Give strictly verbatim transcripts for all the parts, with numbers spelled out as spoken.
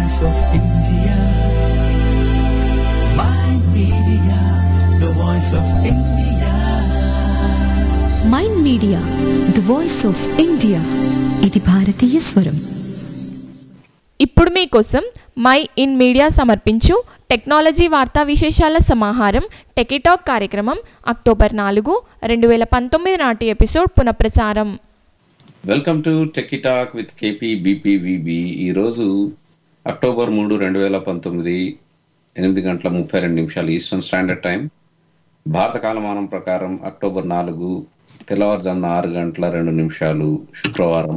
voice of India. Mind Media, the voice of India. Mind Media, the voice of India. ఇది భారతీయ స్వరం. ఇప్పుడు మీకోసం మై ఇన్ మీడియా సమర్పించు టెక్నాలజీ వార్తా విశేషాల సమాహారం టెకీటాక్ కార్యక్రమం అక్టోబర్ నాలుగు రెండు వేల పంతొమ్మిది నాటి ఎపిసోడ్ పునఃప్రసారం. Welcome to techie talk with KP BPVB. ఈరోజు అక్టోబర్ మూడు రెండు వేల పంతొమ్మిది ఎనిమిది గంటల ముప్పై రెండు నిమిషాలు ఈస్టర్న్ స్టాండర్డ్ టైం. భారత కాలమానం ప్రకారం అక్టోబర్ నాలుగు తెల్లవారుజామున ఆరు గంటల రెండు నిమిషాలు శుక్రవారం.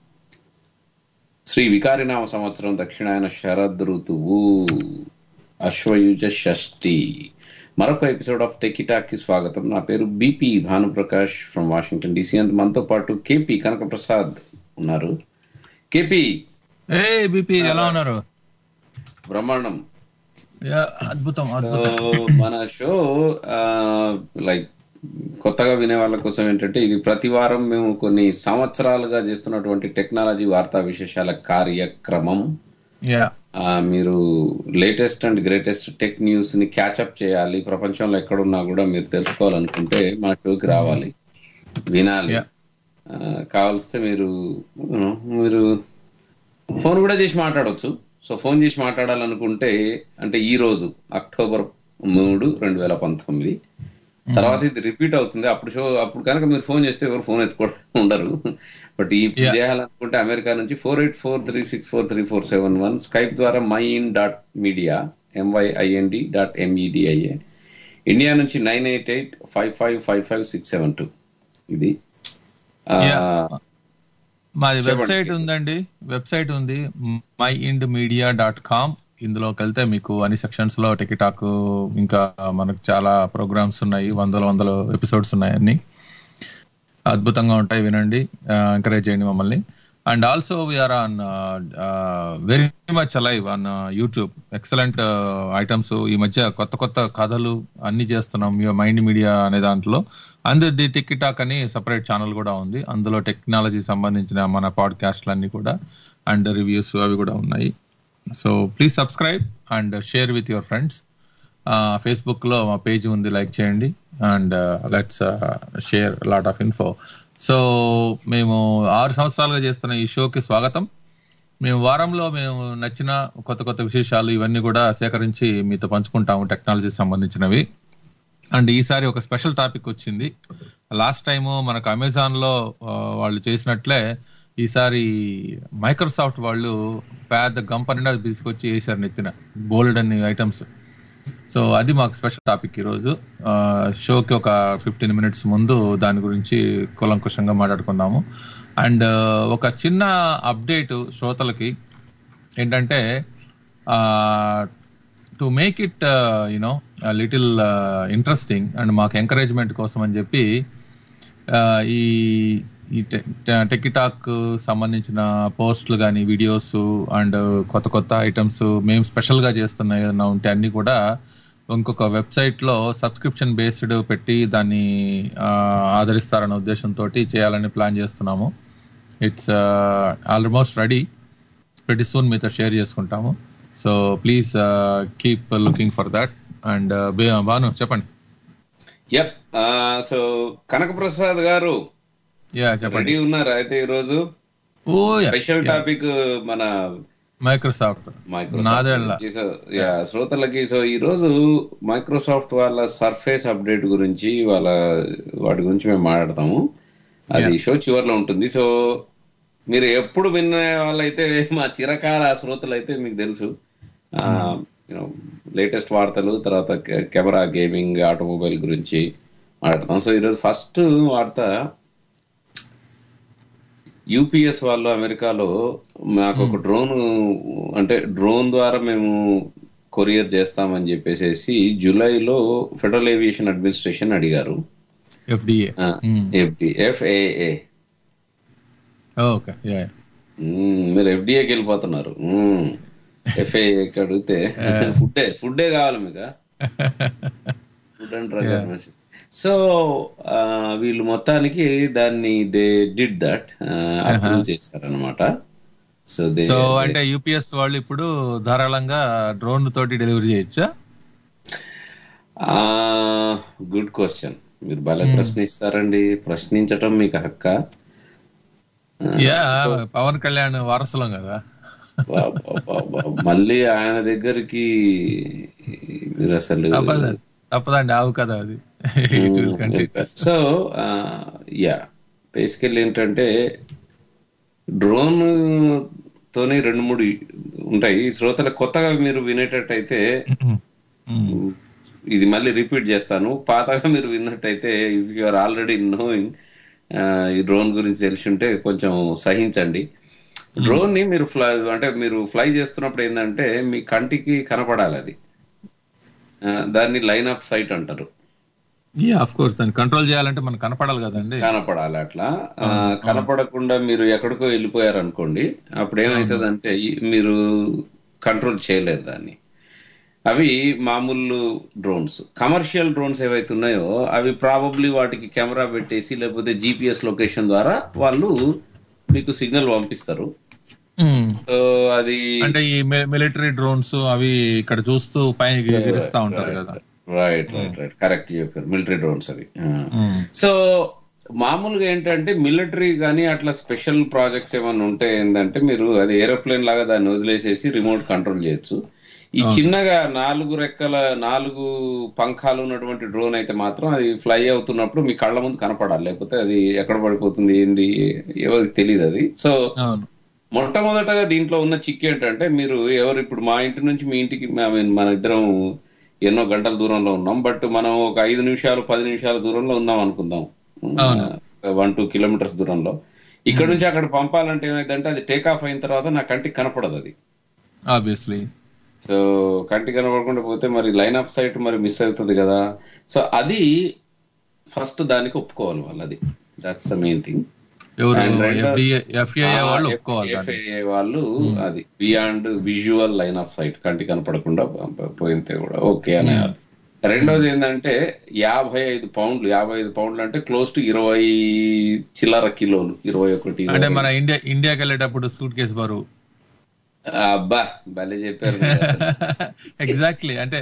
శ్రీ వికారినామ సంవత్సరం దక్షిణాయన శరద్ ఋతువు అశ్వయుజ షష్ఠి. మరొక ఎపిసోడ్ ఆఫ్ టెకీటాక్ కి స్వాగతం. నా పేరు BP Bhanuprakash from Washington DC. And మనతో పాటు కేపీ కనక ప్రసాద్ ఉన్నారు. కేపీ బీపీ ఎలా ఉన్నారు? బ్రహ్మాండం, అద్భుతం. మన షో లైక్ కొత్తగా వినే వాళ్ళ కోసం ఏంటంటే, ఇది ప్రతి వారం మేము కొన్ని సంవత్సరాలుగా చేస్తున్నటువంటి టెక్నాలజీ వార్తా విశేషాల కార్యక్రమం. మీరు latest and greatest tech news ని క్యాచప్ చేయాలి, ప్రపంచంలో ఎక్కడున్నా కూడా మీరు తెలుసుకోవాలనుకుంటే మా షోకి రావాలి, వినాలి. కావలిస్తే మీరు మీరు ఫోన్ కూడా చేసి మాట్లాడవచ్చు. సో ఫోన్ చేసి మాట్లాడాలనుకుంటే, అంటే ఈ రోజు అక్టోబర్ మూడు రెండు వేల పంతొమ్మిది తర్వాత ఇది రిపీట్ అవుతుంది. అప్పుడు షో అప్పుడు కనుక మీరు ఫోన్ చేస్తే ఎవరు ఫోన్ ఎత్తుకోవడం ఉండరు. బట్ ఈ చేయాలనుకుంటే అమెరికా నుంచి four eight four three six four three four seven one Skype ద్వారా mind dot media M Y I N D dot M E D I A. India నుంచి nine eight eight five five five five six seven two. ఇది మాది website ఉందండి. Website ఉంది my Ind media dot com. ఇందులోకి వెళ్తే మీకు అన్ని సెక్షన్స్ లో టెకీటాక్, ఇంకా మనకు చాలా ప్రోగ్రామ్స్ ఉన్నాయి, వందల వందల ఎపిసోడ్స్ ఉన్నాయి, అన్ని అద్భుతంగా ఉంటాయి, వినండి, ఎంకరేజ్ చేయండి మమ్మల్ని. And also we are on very much alive on YouTube. Excellent items, ఈ మధ్య కొత్త కొత్త కథలు అన్ని చేస్తున్నాం మైండ్ మీడియా అనే దాంట్లో. అండ్ ది టెకీటాక్ అని సపరేట్ ఛానల్ కూడా ఉంది, అందులో టెక్నాలజీ సంబంధించిన మన పాడ్కాస్ట్లు అన్ని కూడా అండ్ రివ్యూస్ అవి కూడా ఉన్నాయి. So please subscribe and share with your friends. Facebook లో మా పేజ్ ఉంది, లైక్ చేయండి. And let's share lot of info. So మేము ఆరు సంవత్సరాలుగా చేస్తున్న ఈ షోకి స్వాగతం. మేము వారంలో మేము నచ్చిన కొత్త కొత్త విశేషాలు ఇవన్నీ కూడా సేకరించి మీతో పంచుకుంటాము, టెక్నాలజీ సంబంధించినవి. అండ్ ఈసారి ఒక స్పెషల్ టాపిక్ వచ్చింది. లాస్ట్ టైము మనకు అమెజాన్ లో వాళ్ళు చేసినట్లే ఈసారి మైక్రోసాఫ్ట్ వాళ్ళు పెద్ద గంపనిండా తీసుకొచ్చి వేసారు నెత్తిన బోల్డ్ అన్ని ఐటమ్స్. సో అది మాకు స్పెషల్ టాపిక్ ఈరోజు. షోకి ఒక ఫిఫ్టీన్ మినిట్స్ ముందు దాని గురించి కూలంకుషంగా మాట్లాడుకున్నాము. అండ్ ఒక చిన్న అప్డేట్ శ్రోతలకి ఏంటంటే, to make it you know little interesting and మాకు ఎంకరేజ్మెంట్ కోసం అని చెప్పి ఈ ఈ టెకీటాక్ సంబంధించిన పోస్టులు కానీ, వీడియోస్ అండ్ కొత్త కొత్త ఐటమ్స్ మేము స్పెషల్ గా చేస్తున్నాయి ఉంటే అన్ని కూడా ఇంకొక వెబ్సైట్ లో సబ్స్క్రిప్షన్ బేస్డ్ పెట్టి దాన్ని ఆదరిస్తారన్న ఉద్దేశంతో చేయాలని ప్లాన్ చేస్తున్నాము. It's almost ready, very soon మీతో షేర్ చేసుకుంటాము. So please keep looking for that. And Bhanu చెప్పండి. యప్, సో కనక ప్రసాద్ గారు రెడీ ఉన్నారా? అయితే ఈరోజు స్పెషల్ టాపిక్ మన మైక్రోసాఫ్ట్ మైక్రోసాఫ్ట్ శ్రోతలకి. సో ఈ రోజు మైక్రోసాఫ్ట్ వాళ్ళ సర్ఫేస్ అప్డేట్ గురించి, వాళ్ళ వాటి గురించి మేము మాట్లాడతాము. అది షో చివరిలో ఉంటుంది. సో మీరు ఎప్పుడు విన్న వాళ్ళైతే, మా చిరకాల శ్రోతలు అయితే మీకు తెలుసు, లేటెస్ట్ వార్తలు, తర్వాత కెమెరా, గేమింగ్, ఆటోమొబైల్ గురించి మాట్లాడతాం. సో ఈరోజు ఫస్ట్ వార్త, యూపీఎస్ వాళ్ళు అమెరికాలో మాకు ఒక డ్రోన్, అంటే డ్రోన్ ద్వారా మేము కొరియర్ చేస్తామని చెప్పేసి జూలైలో ఫెడరల్ ఏవియేషన్ అడ్మినిస్ట్రేషన్ అడిగారు. ఎఫ్ఏఏ మీరు ఎఫ్డిఏకి వెళ్ళిపోతున్నారు. ఎఫ్ఏఏకి అడిగితే ఫుడ్డే ఫుడ్డే కావాలి మీకు, food and drug administration. So వీళ్ళు మొత్తానికి దాన్ని దే డిడ్ దట్ అప్రూవ్ చేశారనమాట. సో దే సో అంటే యూపీఎస్ వాళ్ళు ఇప్పుడు ధారాళంగా డ్రోన్ తోటి డెలివరీ చేయొచ్చా? Good question. మీరు భలే ప్రశ్నిస్తారండి. ప్రశ్నించటం మీకు హక్క. యా పవన్ కళ్యాణ్ వారసులం కదా. మళ్ళీ ఆయన దగ్గరికి మీరు అసలు తప్పదండి, ఆవు కదా అది. సో యా బేసికల్లీ ఏంటంటే డ్రోన్ తోనే రెండు మూడు ఉంటాయి. శ్రోతల కొత్తగా మీరు వినేటట్టయితే ఇది మళ్ళీ రిపీట్ చేస్తాను. పాతగా మీరు విన్నట్టయితే if you are already knowing ఈ డ్రోన్ గురించి తెలిసి ఉంటే కొంచెం సహించండి. డ్రోన్ ని మీరు ఫ్లై అంటే మీరు ఫ్లై చేస్తున్నప్పుడు ఏంటంటే మీ కంటికి కనపడాలి అది. దాన్ని లైన్ ఆఫ్ సైట్ అంటారు. ఆఫ్ కోర్స్ దాన్ని కంట్రోల్ చేయాలంటే మనకు కనపడాలి కదండి. కనపడాలి. అట్లా కనపడకుండా మీరు ఎక్కడికో వెళ్ళిపోయారు అనుకోండి, అప్పుడు ఏమవుతుందంటే మీరు కంట్రోల్ చేయలేదు దాన్ని. అవి మామూలు డ్రోన్స్. కమర్షియల్ డ్రోన్స్ ఏవైతే ఉన్నాయో అవి ప్రాబబ్లీ వాటికి కెమెరా పెట్టేసి లేకపోతే జీపీఎస్ లొకేషన్ ద్వారా వాళ్ళు మీకు సిగ్నల్ పంపిస్తారు. అది అంటే ఈ మిలిటరీ డ్రోన్స్ అవి ఇక్కడ చూస్తూ పైన ఎగిరిస్తా ఉంటారు కదా. రైట్ రైట్ రైట్ కరెక్ట్ చెప్పారు. మిలిటరీ డ్రోన్స్ అవి. సో మామూలుగా ఏంటంటే మిలిటరీ కానీ అట్లా స్పెషల్ ప్రాజెక్ట్స్ ఏమన్నా ఉంటే ఏంటంటే మీరు అది ఏరోప్లేన్ లాగా దాన్ని వదిలేసేసి రిమోట్ కంట్రోల్ చేయొచ్చు. ఈ చిన్నగా నాలుగు రెక్కల నాలుగు పంఖాలు ఉన్నటువంటి డ్రోన్ అయితే మాత్రం అది ఫ్లై అవుతున్నప్పుడు మీ కళ్ళ ముందు కనపడాలి, లేకపోతే అది ఎక్కడ పడిపోతుంది ఏంది ఎవరికి తెలియదు అది. సో మొట్టమొదటగా దీంట్లో ఉన్న చిక్కు ఏంటంటే మీరు ఎవరు ఇప్పుడు మా ఇంటి నుంచి మీ ఇంటికి మన ఇద్దరం ఎన్నో గంటల దూరంలో ఉన్నాం, బట్ మనం ఒక ఐదు నిమిషాలు పది నిమిషాల దూరంలో ఉన్నాం అనుకుందాం, వన్ టూ కిలోమీటర్స్ దూరంలో. ఇక్కడ నుంచి అక్కడ పంపాలంటే ఏమైందంటే అది టేక్ ఆఫ్ అయిన తర్వాత నా కంటికి కనపడదు అది. ఆబ్వియస్లీ. సో కంటి కనపడకుండా పోతే మరి లైన్ ఆఫ్ సైట్ మరి మిస్ అవుతుంది కదా. సో అది ఫస్ట్ దానికి ఒప్పుకోవాలి వాళ్ళు. అది దట్స్ ద మెయిన్ థింగ్. వాళ్ళు అది beyond visual line of sight, కంటి కనపడకుండా పోయితే కూడా ఓకే అనే. రెండోది ఏంటంటే యాభై ఐదు పౌండ్లు యాభై ఐదు పౌండ్లు అంటే క్లోజ్ టు ఇరవై చిల్లర కిలోలు, ఇరవై ఒకటి. అంటే మన ఇండియా ఇండియాకి వెళ్ళేటప్పుడు సూట్ కేసు బరువు. అబ్బా భలే చెప్పారు. ఎగ్జాక్ట్లీ. అంటే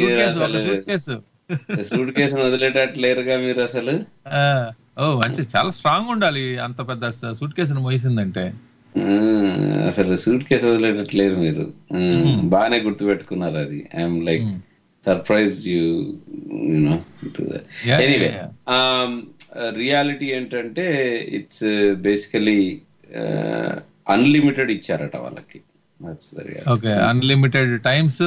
సూట్ కేసు వదిలేటట్లేరుగా మీరు అసలు. ఓ మంచి చాలా స్ట్రాంగ్ ఉండాలి అంత పెద్ద సూట్ కేసును మోసిందంటే. అసలు సూట్ కేసు వదిలేటట్లేరు మీరు. బాగానే గుర్తు పెట్టుకున్నారు అది. I'm like surprise you you know to that. Anyway reality ఏంటంటే ఇట్స్ బేసికలీ అన్లిమిటెడ్ ఇచ్చారట వాళ్ళకి. Okay unlimited times.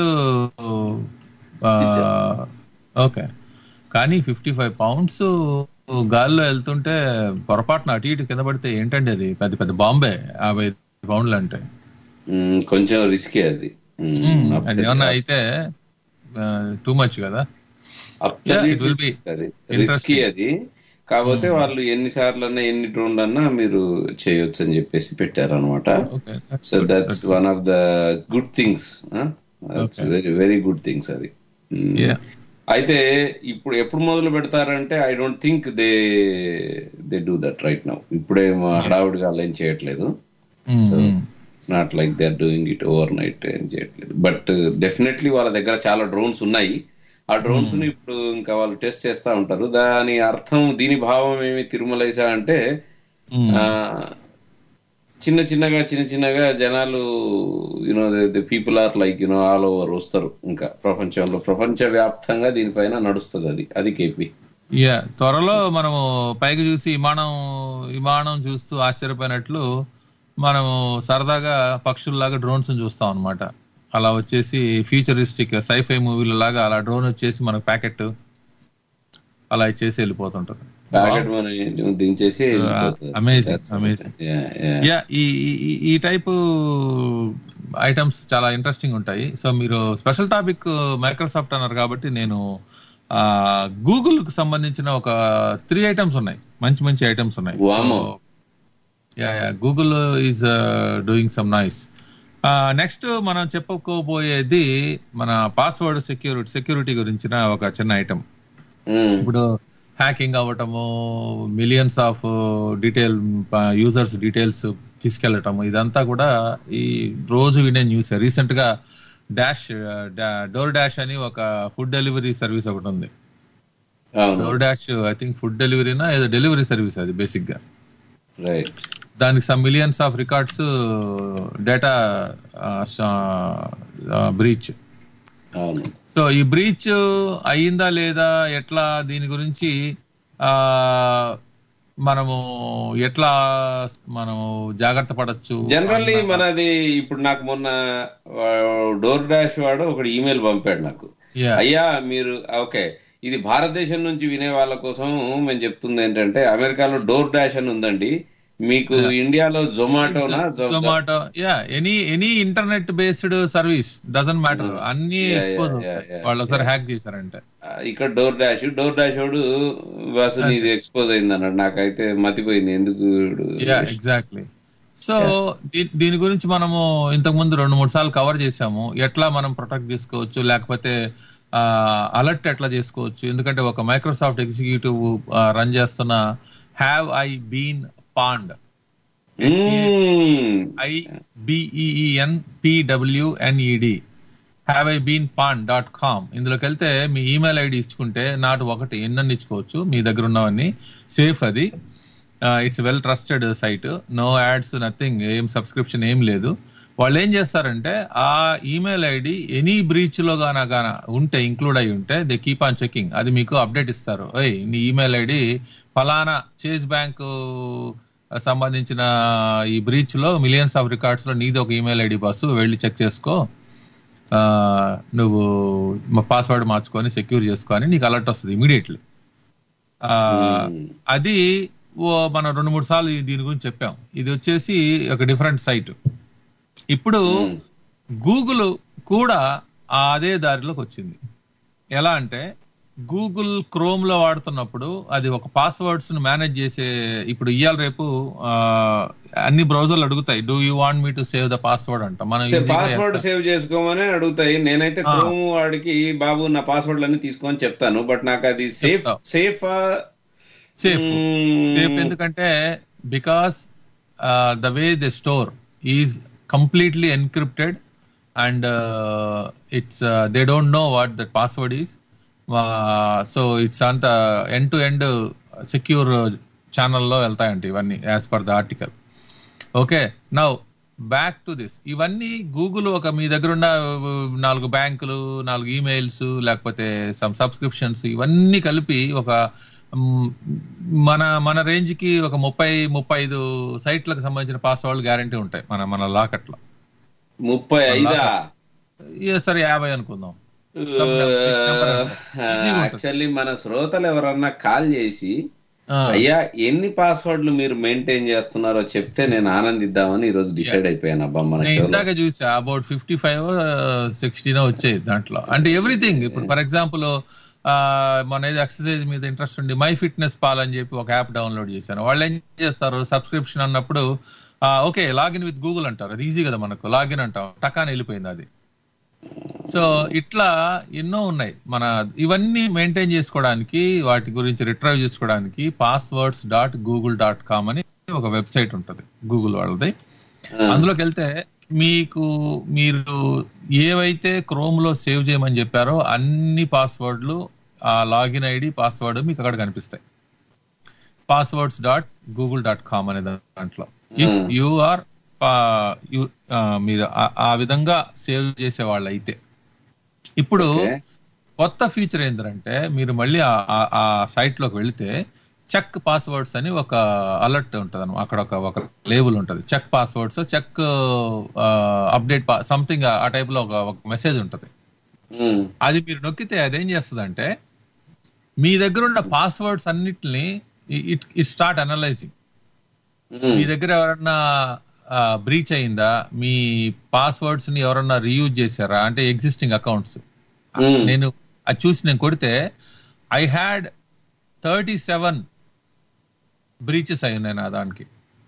ఓకే కానీ ఫిఫ్టీ ఫైవ్ పౌండ్స్ గాల్లో వెళ్తుంటే పొరపాటున అటు ఇటు కింద పడితే ఏంటండి అది పెద్ద పెద్ద బాంబే. యాభై పౌండ్లు అంటే కొంచెం రిస్కీ అది. అది ఏమన్నా అయితే టూ మచ్ కదా. రిస్కీ అది. కాకపోతే వాళ్ళు ఎన్నిసార్లు అన్నా ఎన్ని డ్రోన్లు అన్నా మీరు చేయొచ్చు అని చెప్పేసి పెట్టారు అనమాట. So that's one of the good things. Very very good things అది. అయితే ఇప్పుడు ఎప్పుడు మొదలు పెడతారంటే I don't think they they do that right now. ఇప్పుడే హడావుడిగా ఏం చేయట్లేదు. So it's not like they are doing it overnight ఏం చేయట్లేదు. బట్ డెఫినెట్లీ వాళ్ళ దగ్గర చాలా డ్రోన్స్ ఉన్నాయి. ఆ డ్రోన్స్ ని ఇప్పుడు ఇంకా వాళ్ళు టెస్ట్ చేస్తా ఉంటారు. దాని అర్థం దీని భావం ఏమి తిరుమలేసా అంటే చిన్న చిన్నగా చిన్న చిన్నగా జనాలు you know the people are like you know all over వస్తారు. ఇంకా ప్రపంచంలో ప్రపంచ వ్యాప్తంగా దీనిపైన నడుస్తుంది అది. అది కేపీ. యా త్వరలో మనము పైకి చూసి విమానం విమానం చూస్తూ ఆశ్చర్యపోయినట్లు మనము సరదాగా పక్షుల్లాగా డ్రోన్స్ చూస్తాం అనమాట. అలా వచ్చేసి ఫ్యూచరిస్టిక్ సైఫై మూవీల లాగా అలా డ్రోన్ వచ్చేసి మనకు ప్యాకెట్ అలా ఇచ్చేసి వెళ్ళిపోతుంటది. Amazing amazing. యా ఈ టైప్ ఐటమ్స్ చాలా ఇంట్రెస్టింగ్ ఉంటాయి. సో మీరు స్పెషల్ టాపిక్ మైక్రోసాఫ్ట్ అన్నారు కాబట్టి నేను గూగుల్ కు సంబంధించిన ఒక త్రీ ఐటమ్స్ ఉన్నాయి, మంచి మంచి ఐటమ్స్ ఉన్నాయి. Google is doing some nice. Next మనం చెప్పుకోబోయేది మన పాస్వర్డ్ సెక్యూరిటీ సెక్యూరిటీ గురించిన ఒక చిన్న ఐటమ్. ఇప్పుడు హ్యాకింగ్ అవ్వటము, millions of detail users details తీసుకెళ్లటం ఇదంతా కూడా ఈ రోజు వినే న్యూస్. రీసెంట్ గా డాష్ డోర్ డాష్ అని ఒక ఫుడ్ డెలివరీ సర్వీస్ ఒకటి ఉంది. Door dash I think food డెలివరీనా ఏదో డెలివరీ సర్వీస్ అది బేసిక్ గా. దానికి some millions of records data breach. So ఈ బ్రీచ్ అయ్యిందా లేదా, ఎట్లా, దీని గురించి ఆ మనము ఎట్లా మనము జాగ్రత్త పడచ్చు. జనరల్లీ మనది ఇప్పుడు నాకు మొన్న డోర్ డాష్ వాడు ఒకటి ఈమెయిల్ పంపాడు నాకు, అయ్యా మీరు ఓకే ఇది భారతదేశం నుంచి వినే వాళ్ళ కోసం మేము చెప్తుంది ఏంటంటే అమెరికాలో డోర్ డాష్ అని ఉందండి, మీకు ఇండియాలో జొమాటోనా Zomato yeah any any internet based service doesn't matter అన్ని ఎక్స్పోజ్ వాళ్ళు ఒకసారి హ్యాక్ చేశారంటే. ఇక్కడ డోర్ డాష్ డోర్ డాష్ వాడు బస్సు ఇది ఎక్స్పోజ్ అయింది అన్నాడు, నాకైతే మతిపోయింది ఎందుకు. ఎగ్జాక్ట్లీ. సో దీని గురించి మనము ఇంతకు ముందు రెండు మూడు సార్లు కవర్ చేసాము, ఎట్లా మనం ప్రొటెక్ట్ చేసుకోవచ్చు, లేకపోతే అలర్ట్ ఎట్లా చేసుకోవచ్చు. ఎందుకంటే ఒక మైక్రోసాఫ్ట్ ఎగ్జిక్యూటివ్ రన్ చేస్తున్న have I been pwned I B E N P W N E D have I been pwned dot com ఇందులోకి వెళ్తే మీ ఈమెయిల్ ఐడి ఇచ్చుకుంటే నాటు ఒకటి ఎన్నన్ని ఇచ్చుకోవచ్చు, మీ దగ్గర ఉన్నవన్నీ సేఫ్. అది it's well trusted site, no ads nothing, ఏం సబ్స్క్రిప్షన్ ఏం లేదు. వాళ్ళు ఏం చేస్తారంటే ఆ ఈమెయిల్ ఐడి ఎనీ బ్రీచ్ లో గానా గానా ఉంటే ఇంక్లూడ్ అయి ఉంటే దే కీప్ ఆన్ చెకింగ్, అది మీకు అప్డేట్ ఇస్తారు. ఓయ్ నీ ఈమెయిల్ ఐడి ఫలానా చేజ్ బ్యాంక్ సంబంధించిన ఈ బ్రీచ్ లో మిలియన్స్ ఆఫ్ రికార్డ్స్ లో నీది ఒక ఈమెయిల్ ఐడి బాసు, వెళ్ళి చెక్ చేసుకో, నువ్వు పాస్వర్డ్ మార్చుకొని సెక్యూర్ చేసుకొని నీకు అలర్ట్ వస్తుంది ఇమీడియట్లీ. అది మనం రెండు మూడు సార్లు దీని గురించి చెప్పాం. ఇది వచ్చేసి ఒక డిఫరెంట్ సైట్. ఇప్పుడు గూగుల్ కూడా అదే దారిలోకి వచ్చింది. ఎలా అంటే గూగుల్ క్రోమ్ లో వాడుతున్నప్పుడు అది ఒక పాస్వర్డ్స్ ను మేనేజ్ చేసే, ఇప్పుడు ఇవాళ రేపు అన్ని బ్రౌజర్లు అడుగుతాయి do you want me to save the password అంట, మనం పాస్వర్డ్ సేవ్ చేసుకోమని అడుగుతాయి. నేనైతే క్రోమ్ వాడికి బాబు నా పాస్వర్డ్ అన్ని తీసుకొని చెప్తాను, బట్ నాకు అది సేఫ్ సేఫ్ సేఫ్ సేఫ్ ఎందుకంటే because the way they store is completely encrypted and uh, it's uh, they don't know what the password is, uh, so it's on the end to end secure channel lo veltayante ivanni as per the article. Okay, now back to this. ఇవన్నీ Google ఒక మీ దగ్గర ఉన్న నాలుగు బ్యాంకులు, నాలుగు emails, లేకపోతే some subscriptions ఇవన్నీ కలిపి ఒక మన మన రేంజ్ కి ఒక ముప్పై ముప్పై ఐదు సైట్లకు సంబంధించిన పాస్వర్డ్ గ్యారంటీ ఉంటాయి మన మన లాకెట్ లో. ముప్పై ఐదా సరే యాభై అనుకుందాం. యాక్చువల్లీ మన శ్రోతలు ఎవరన్నా కాల్ చేసి అయ్యా ఎన్ని పాస్వర్డ్లు మీరు మెయింటైన్ చేస్తున్నారో చెప్తే నేను ఆనందిద్దామని ఈ రోజు డిసైడ్ అయిపోయాను. అబ్బా మన ఇందాక చూసా అబౌట్ ఫిఫ్టీ ఫైవ్ సిక్స్టీన్ వచ్చాయి దాంట్లో. అంటే ఎవ్రీథింగ్. ఇప్పుడు ఫర్ ఎగ్జాంపుల్ మన ఏదో ఎక్సర్సైజ్ మీద ఇంట్రెస్ట్ ఉండి మై ఫిట్నెస్ పాల్ అని చెప్పి ఒక యాప్ డౌన్లోడ్ చేశాను. వాళ్ళు ఏం చేస్తారు, సబ్స్క్రిప్షన్ అన్నప్పుడు ఓకే లాగిన్ విత్ గూగుల్ అంటారు, అది ఈజీ కదా మనకు, లాగిన్ అంటాం, టకాని వెళ్ళిపోయింది అది. సో ఇట్లా ఎన్నో ఉన్నాయి. మన ఇవన్నీ మెయింటైన్ చేసుకోవడానికి, వాటి గురించి రిట్రైవ్ చేసుకోవడానికి passwords dot Google dot com అని ఒక వెబ్సైట్ ఉంటుంది గూగుల్ వాళ్ళది. అందులోకి వెళ్తే మీకు మీరు ఏవైతే క్రోమ్ లో సేవ్ చేయమని చెప్పారో అన్ని పాస్వర్డ్లు, ఆ లాగిన్ ఐడి పాస్వర్డ్ మీకు అక్కడ కనిపిస్తాయి. Passwords dot Google dot com అనే దాంట్లో ఇఫ్ యు ఆర్ మీరు ఆ విధంగా సేవ్ చేసే వాళ్ళు అయితే. ఇప్పుడు కొత్త ఫీచర్ ఏంటంటే మీరు మళ్ళీ ఆ సైట్ లోకి వెళితే చెక్ పాస్వర్డ్స్ అని ఒక అలర్ట్ ఉంటుంది అన్నమాట. అక్కడ ఒక ఒక లేబుల్ ఉంటుంది, check passwords, check update something ఆ టైప్ లో ఒక మెసేజ్ ఉంటుంది. అది మీరు నొక్కితే అదేం చేస్తుంది అంటే మీ దగ్గర ఉన్న పాస్వర్డ్స్ అన్నిటిని ఇట్ ఇట్ స్టార్ట్ అనలైజింగ్. మీ దగ్గర ఎవరన్నా బ్రీచ్ అయిందా, మీ పాస్వర్డ్స్ ని ఎవరన్నా రీయూజ్ చేశారా అంటే ఎగ్జిస్టింగ్ అకౌంట్స్. నేను అది చూసి నేను కొడితే I had thirty seven breaches అయి ఉన్నాయి నా దానికి.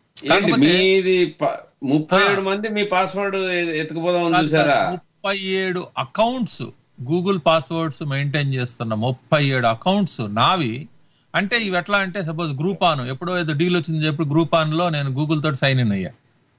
ముప్పై ఏడు మంది మీ పాస్వర్డ్ ఎత్తుకుపోదామని చూసారా? ముప్పై ఏడు అకౌంట్స్, గూగుల్ పాస్వర్డ్స్ మెయింటైన్ చేస్తున్న ముప్పై ఏడు అకౌంట్స్ నావి. అంటే ఇవి ఎట్లా అంటే సపోజ్ గ్రూప్ ఆన్ ఎప్పుడో ఏదో డీల్ వచ్చింది చెప్పి గ్రూప్ ఆన్ లో నేను గూగుల్ తోటి సైన్ ఇన్ అయ్యా.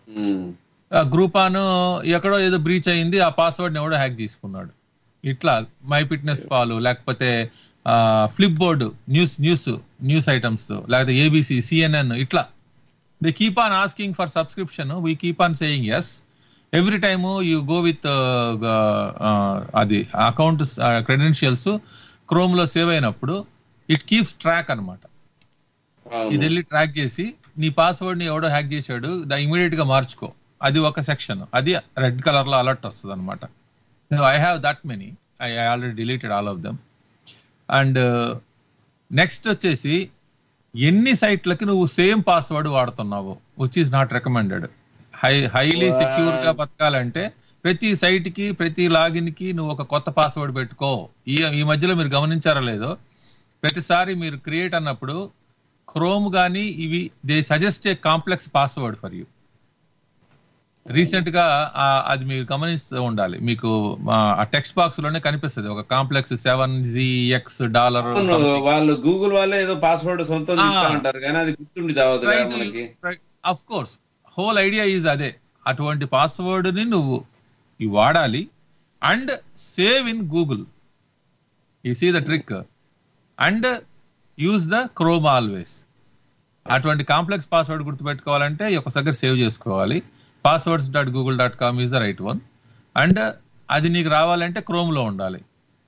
గ్రూపాను ఎక్కడో ఏదో బ్రీచ్ అయింది, ఆ పాస్వర్డ్ ని ఎవడో హ్యాక్ తీసుకున్నాడు. ఇట్లా మై ఫిట్నెస్ పాలు, లేకపోతే Flipboard, news news news items, లేకపోతే ఏబిసి, సిఎన్ఎన్, ఇట్లా they keep on asking for subscription. We keep on saying yes. Every time you go with అది అకౌంట్ క్రెడెన్షియల్స్ క్రోమ్ లో save అయినప్పుడు it keeps track అనమాట. ఇది వెళ్ళి track చేసి నీ పాస్వర్డ్ ని ఎవడో హ్యాక్ చేశాడు, దా ఇమీడియట్ గా మార్చుకో. అది ఒక సెక్షన్, అది రెడ్ కలర్ లో అలర్ట్ వస్తుంది అనమాట. I have that many, I already deleted all of them. And next వచ్చేసి ఎన్ని సైట్లకి నువ్వు సేమ్ పాస్వర్డ్ వాడుతున్నావు, which is not recommended. High highly secure గా బతకాలంటే ప్రతి సైట్ కి, ప్రతి లాగిన్ కి నువ్వు ఒక కొత్త పాస్వర్డ్ పెట్టుకో. ఈ ఈ మధ్యలో మీరు గమనించారో లేదో, ప్రతిసారి మీరు క్రియేట్ అన్నప్పుడు క్రోమ్ గానీ ఇవి they suggest a complex password for you. Recent గా అది మీరు గమనిస్తూ ఉండాలి, మీకు ఆ టెక్స్ట్ బాక్స్ లోనే కనిపిస్తుంది ఒక complex seven G X dollar. వాళ్ళు గూగుల్ వాళ్ళే ఏదో పాస్వర్డ్ సొంతం అంటారు కానీ అది గుర్తుండి చావదు మనకి. Of course whole idea is అదే, అటువంటి పాస్వర్డ్ ని నువ్వు ఇవి వాడాలి. And save in Google, you see the trick. And use the Chrome always. అటువంటి కాంప్లెక్స్ పాస్వర్డ్ గుర్తుపెట్టుకోవాలంటే ఒకసారి సేవ్ చేసుకోవాలి. Passwords dot Google dot com is the right one. And అది నీకు రావాలంటే క్రోమ్ లో ఉండాలి.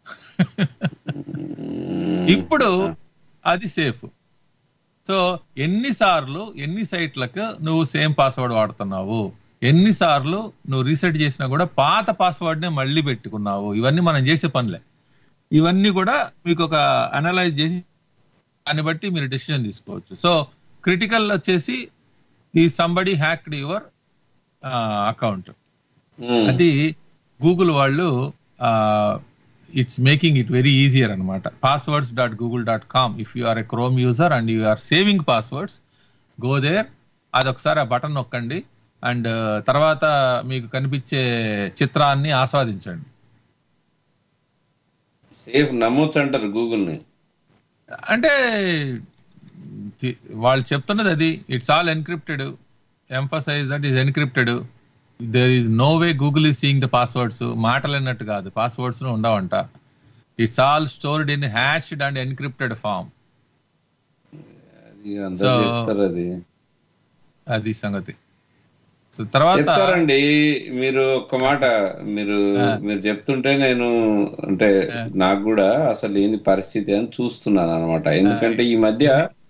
ఇప్పుడు అది సేఫ్. సో ఎన్నిసార్లు ఎన్ని సైట్లకు నువ్వు సేమ్ పాస్వర్డ్ వాడుతున్నావు, ఎన్నిసార్లు నువ్వు రీసెట్ చేసినా కూడా పాత పాస్వర్డ్ నే మళ్ళీ పెట్టుకున్నావు, ఇవన్నీ మనం చేసే పనులే. ఇవన్నీ కూడా మీకు ఒక అనలైజ్ చేసి దాన్ని బట్టి మీరు డెసిషన్ తీసుకోవచ్చు. సో క్రిటికల్ వచ్చేసి ఈ సంబడి హ్యాక్డ్ యువర్ అకౌంట్. అది గూగుల్ వాళ్ళు it's making it very easier అనమాట. Passwords dot Google dot com. If you are a Chrome user and you are saving passwords, go there. అదొకసారి ఆ button నొక్కండి and తర్వాత మీకు కనిపించే చిత్రాన్ని ఆస్వాదించండి. సేఫ్ నమ్మొచ్చు అంటారు గూగుల్ ని. అంటే వాళ్ళు చెప్తున్నది అది, it's all encrypted. Emphasise that is encrypted. There is no way Google is seeing the passwords. మాటలు అన్నట్టు కాదు, పాస్వర్డ్స్ ఉండవంట. It's all stored in hashed and encrypted form. అది సంగతి. సో తర్వాత అండి మీరు ఒక్క మాట మీరు మీరు చెప్తుంటే నేను అంటే నాకు కూడా అసలు ఏంది పరిస్థితి అని చూస్తున్నాను అనమాట. ఎందుకంటే ఈ మధ్య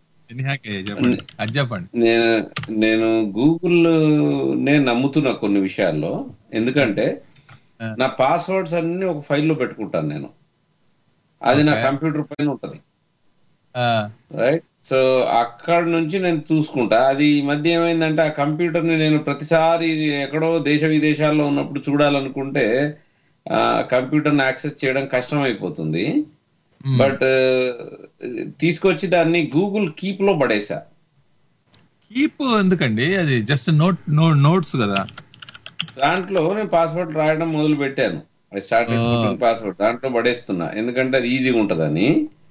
నేను నేను గూగుల్ నేను నమ్ముతున్నా కొన్ని విషయాల్లో. ఎందుకంటే నా పాస్వర్డ్స్ అన్ని ఒక ఫైల్లో పెట్టుకుంటాను నేను, అది నా కంప్యూటర్ పైన ఉంటది, రైట్. సో అక్కడ నుంచి నేను చూసుకుంటా. అది ఈ మధ్య ఏమైందంటే ఆ కంప్యూటర్ ని నేను ప్రతిసారి ఎక్కడో దేశ విదేశాల్లో ఉన్నప్పుడు చూడాలనుకుంటే ఆ కంప్యూటర్ ని యాక్సెస్ చేయడం కష్టం అయిపోతుంది. బట్ తీసుకొచ్చి దాన్ని గూగుల్ కీప్ లో పడేసా. కీప్ ఎందుకండి, అది జస్ట్ నోట్ నోట్స్ కదా. దాంట్లో నేను పాస్వర్డ్ రాయడం మొదలు పెట్టాను. ఐ స్టార్టెడ్ పాస్వర్డ్ దాంట్లో పడేస్తున్నా, ఎందుకంటే అది ఈజీగా ఉంటదని.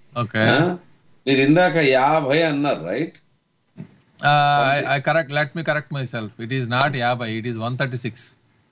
మీరు ఇందాక యాభై అన్నారు, right? Correct. Let me correct myself. It is not యాభై, it is one thirty six.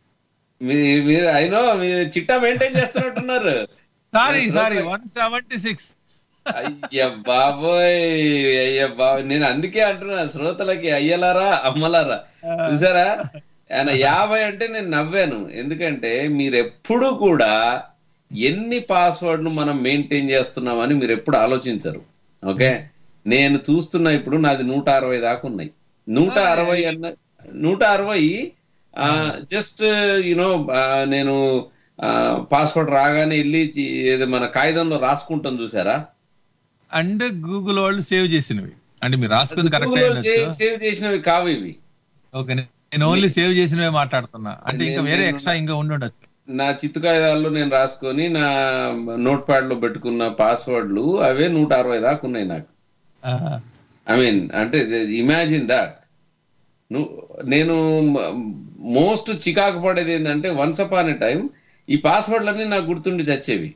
మీరు అయినో మీరు చిట్టా మెయింటైన్ చేస్తున్నట్టున్నారు. Sorry sorry one seventy six. అయ్య బాబోయ్, అయ్య బాబోయ్. నేను అందుకే అంటున్నా శ్రోతలకి, అయ్యలారా అమ్మలారా, చూసారా ఆయన యాభై అంటే నేను నవ్వాను. ఎందుకంటే మీరు ఎప్పుడు కూడా ఎన్ని పాస్వర్డ్ ను మనం మెయింటైన్ చేస్తున్నామని మీరు ఎప్పుడు ఆలోచించరు. ఓకే, నేను చూస్తున్నా ఇప్పుడు నాది నూట అరవై దాకా ఉన్నాయి. నూట అరవై అన్న నూట అరవై జస్ట్ యునో నేను పాస్వర్డ్ రాగానే వెళ్ళి ఏదో మన కాగితంలో రాసుకుంటాం చూసారా. అండ్ గూగుల్ వాళ్ళు సేవ్ చేసినవి అంటే మీరు రాసుకుంది కరెక్ట్, సేవ్ చేసినవి కావు ఇవి. ఓకే, నేను ఓన్లీ సేవ్ చేసినవే మాట్లాడుతున్నా. అంటే ఇంకా వేరే ఎక్స్ట్రా ఇంకా ఉండి ఉండొచ్చు. నా చిత్తు కాగితాల్లో నేను రాసుకొని నా నోట్ ప్యాడ్ లో పెట్టుకున్న పాస్వర్డ్లు అవే నూట అరవై దాకా ఉన్నాయి నాకు. ఐ మీన్ అంటే ఇమాజిన్ దాట్. నేను మోస్ట్ చికాకు పడేది ఏంటంటే వన్స్ అపాన్ ఎ టైం ఈ పాస్వర్డ్లన్నీ నాకు గుర్తుండి చచ్చేవి,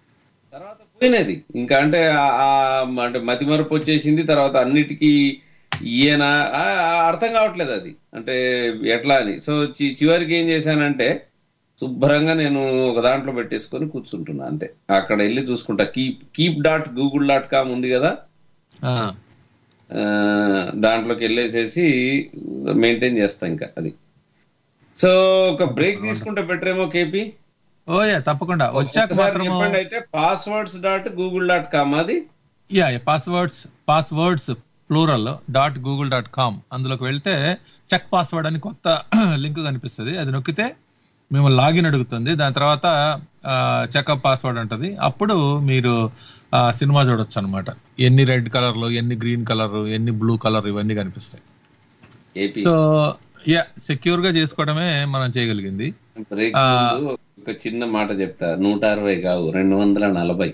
తర్వాత పోయినది ఇంకా. అంటే అంటే మతిమరుపు వచ్చేసింది. తర్వాత అన్నిటికీ ఈయన అర్థం కావట్లేదు అది అంటే ఎట్లా అని. సో చివరికి ఏం చేశానంటే శుభ్రంగా నేను ఒక దాంట్లో పెట్టేసుకొని కూర్చుంటున్నా అంతే. అక్కడ వెళ్ళి చూసుకుంటా. Keep keep dot Google dot com ఉంది కదా, దాంట్లోకి వెళ్ళేసేసి మెయింటైన్ చేస్తా ఇంకా అది. సో ఒక బ్రేక్ తీసుకుంటే బెటర్ ఏమో కేపీ. ఓ యా తప్పకుండా వచ్చాక చెప్పండి అయితే. Passwords dot Google dot com అది. Yeah passwords passwords plural dot Google dot com అందులోకి వెళ్తే చెక్ పాస్వర్డ్ అని కొత్త లింక్ కనిపిస్తుంది. అది నొక్కితే మేము లాగిన్ అడుగుతుంది. దాని తర్వాత చెకప్ పాస్వర్డ్ ఉంటుంది. అప్పుడు మీరు సినిమా చూడొచ్చు అనమాట. ఎన్ని రెడ్ కలర్లు, ఎన్ని గ్రీన్ కలర్, ఎన్ని బ్లూ కలర్ ఇవన్నీ కనిపిస్తాయి. సో యా సెక్యూర్ గా చేసుకోవడమే మనం చేయగలిగింది. ఒక చిన్న మాట చెప్తా, నూట అరవై కావు రెండు వందల నలభై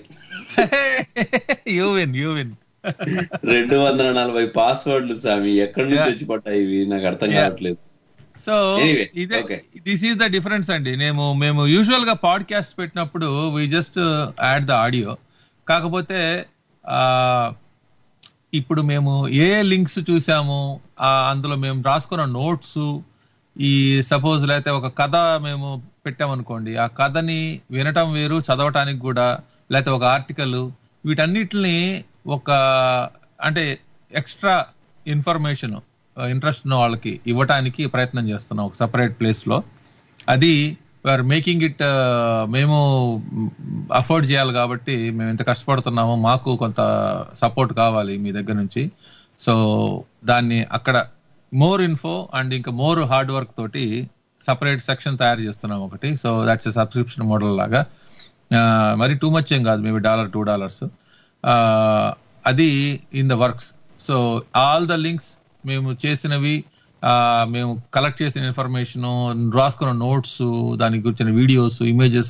యూవిన్ యూవిన్ రెండు వందల నలభై పాస్వర్డ్లు స్వామి, ఎక్కడి నుంచి వచ్చి పడ్డాయి ఇవి నాకు అర్థం కావట్లేదు. సో ఇదే దిస్ ఈస్ ద డిఫరెన్స్ అండి. మేము మేము యూజువల్ గా పాడ్కాస్ట్ పెట్టినప్పుడు we just add the audio. కాకపోతే ఆ ఇప్పుడు మేము ఏ లింక్స్ చూసాము, అందులో మేము రాసుకున్న నోట్స్, ఈ సపోజ్ లేకపోతే ఒక కథ మేము పెట్టామనుకోండి, ఆ కథని వినటం వేరు, చదవటానికి కూడా, లేకపోతే ఒక ఆర్టికల్, వీటన్నిటిని ఒక అంటే ఎక్స్ట్రా ఇన్ఫర్మేషన్ ఇంట్రెస్ట్ ఉన్న వాళ్ళకి ఇవ్వటానికి ప్రయత్నం చేస్తున్నాం ఒక సపరేట్ ప్లేస్ లో. అది వీఆర్ మేకింగ్ ఇట్, మేము అఫోర్డ్ చేయాలి కాబట్టి మేము ఎంత కష్టపడుతున్నామో, మాకు కొంత సపోర్ట్ కావాలి మీ దగ్గర నుంచి. సో దాన్ని అక్కడ మోర్ ఇన్ఫో అండ్ ఇంకా మోర్ హార్డ్ వర్క్ తోటి సపరేట్ సెక్షన్ తయారు చేస్తున్నాం ఒకటి. So that's a subscription model లాగా. మరి టూ మచ్ ఏం కాదు, మేబీ డాలర్ టూ డాలర్స్ అది in the works. So all the links మేము చేసినవి, మేము కలెక్ట్ చేసిన ఇన్ఫర్మేషన్, రాసుకున్న నోట్స్, దానికి గురించిన వీడియోస్, ఇమేజెస్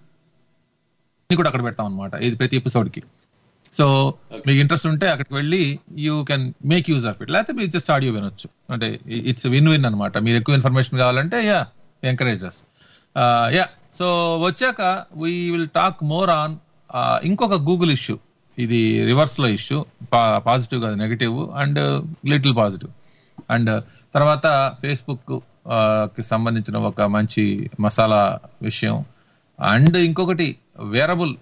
అన్ని కూడా అక్కడ పెడతాం అనమాట, ఇది ప్రతి ఎపిసోడ్ కి. సో మీకు ఇంట్రెస్ట్ ఉంటే అక్కడికి వెళ్ళి you can make use of it. లేకపోతే మీరు జస్ట్ ఆడియో వినొచ్చు. అంటే ఇట్స్ విన్ విన్ అనమాట. మీరు ఎక్కువ ఇన్ఫర్మేషన్ కావాలంటే యా ఎంకరేజెస్. యా సో వచ్చాక we will talk more on ఇంకొక గూగుల్ ఇష్యూ. ఇది రివర్స్ లో ఇష్యూ, పాజిటివ్ కాదు negative and little positive. And తర్వాత ఫేస్బుక్ కి సంబంధించిన ఒక మంచి మసాలా విషయం. అండ్ ఇంకొకటి వేరబుల్,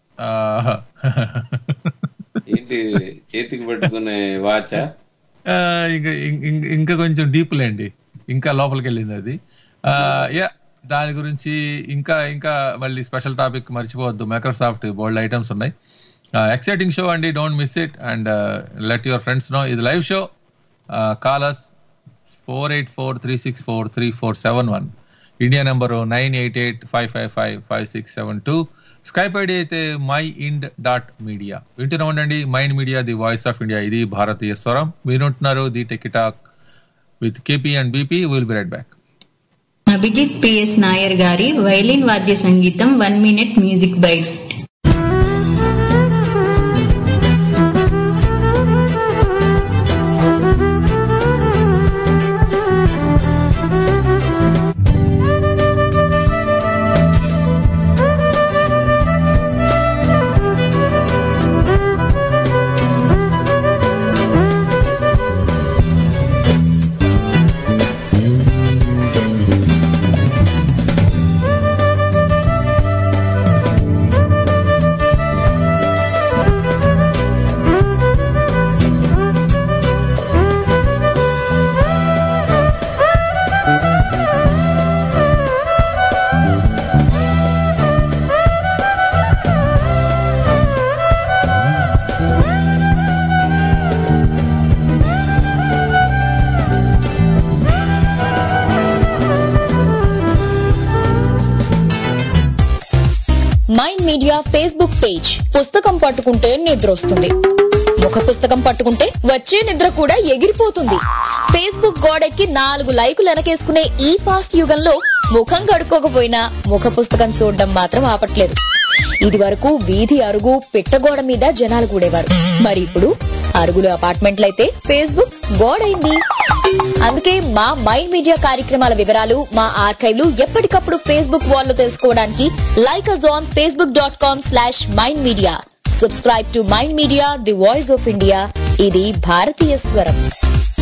ఏంటి చేతికి పెట్టుకునే వాచ్, ఇంకా ఇంకా కొంచెం డీప్ లేండి, ఇంకా లోపలికి వెళ్ళింది అది. యా దాని గురించి ఇంకా ఇంకా మళ్ళీ స్పెషల్ టాపిక్ మర్చిపోవద్దు. మైక్రోసాఫ్ట్ బోల్డ్ ఐటమ్స్ ఉన్నాయి. ఎక్సైటింగ్ షో అండి, don't miss it and let your friends know. ఇది live show. Call us four eight four three six four three four seven one. India number nine eight eight five five five five six seven two. Skype ID అయితే mind dot media. వింటూనే ఉండండి Mind Media, the voice of India. ఇది భారతీయ స్వరం. మీరుంటున్నారు the tech talk with KP and BP. Will be right back. Abhijit PS Nair గారి violin వాద్య సంగీతం one minute music bite. Media Facebook page. పుస్తకం పట్టుకుంటే నిద్ర వస్తుంది, ముఖ పుస్తకం పట్టుకుంటే వచ్చే నిద్ర కూడా ఎగిరిపోతుంది. ఫేస్బుక్ గోడెక్కి నాలుగు లైకులు వెనకేసుకునే ఈ ఫాస్ట్ యుగంలో ముఖం కడుక్కోకపోయినా ముఖ పుస్తకం చూడడం మాత్రం ఆపట్లేదు. ఇది వరకు వీధి అరుగు పిట్టగోడ మీద జనాలు కూడేవారు. మరి ఇప్పుడు అరుగులు అపార్ట్మెంట్లయితే ఫేస్బుక్ గోడైంది. అందుకే మా మైండ్ మీడియా కార్యక్రమాల వివరాలు, మా ఆర్కైవ్లు ఎప్పటికప్పుడు ఫేస్బుక్ వాల్ లో తెలుసుకోవడానికి like us on Facebook dot com slash mind media. Subscribe to Mind Media, the voice of India. ఇది భారతీయ స్వరం.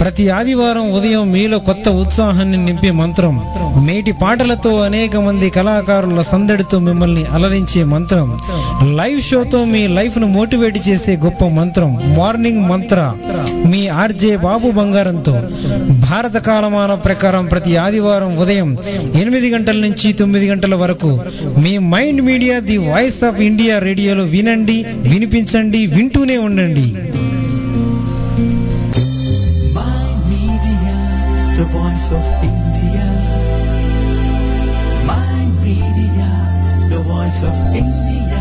ప్రతి ఆదివారం ఉదయం మీలో కొత్త ఉత్సాహాన్ని నింపే మంత్రం, మేటి పాటలతో అనేక మంది కళాకారుల సందడితో మిమ్మల్ని అలరించే మంత్రం, లైవ్ షోతో మీ లైఫ్ ను మోటివేట్ చేసే గొప్ప మంత్రం మార్నింగ్ మంత్ర మీ ఆర్జే బాబు బంగారంతో భారత కాలమాన ప్రకారం ప్రతి ఆదివారం ఉదయం ఎనిమిది గంటల నుంచి తొమ్మిది గంటల వరకు మీ Mind Media the voice of India రేడియోలో వినండి, వినిపించండి, వింటూనే ఉండండి. The voice of India. Mind Media, the voice of India.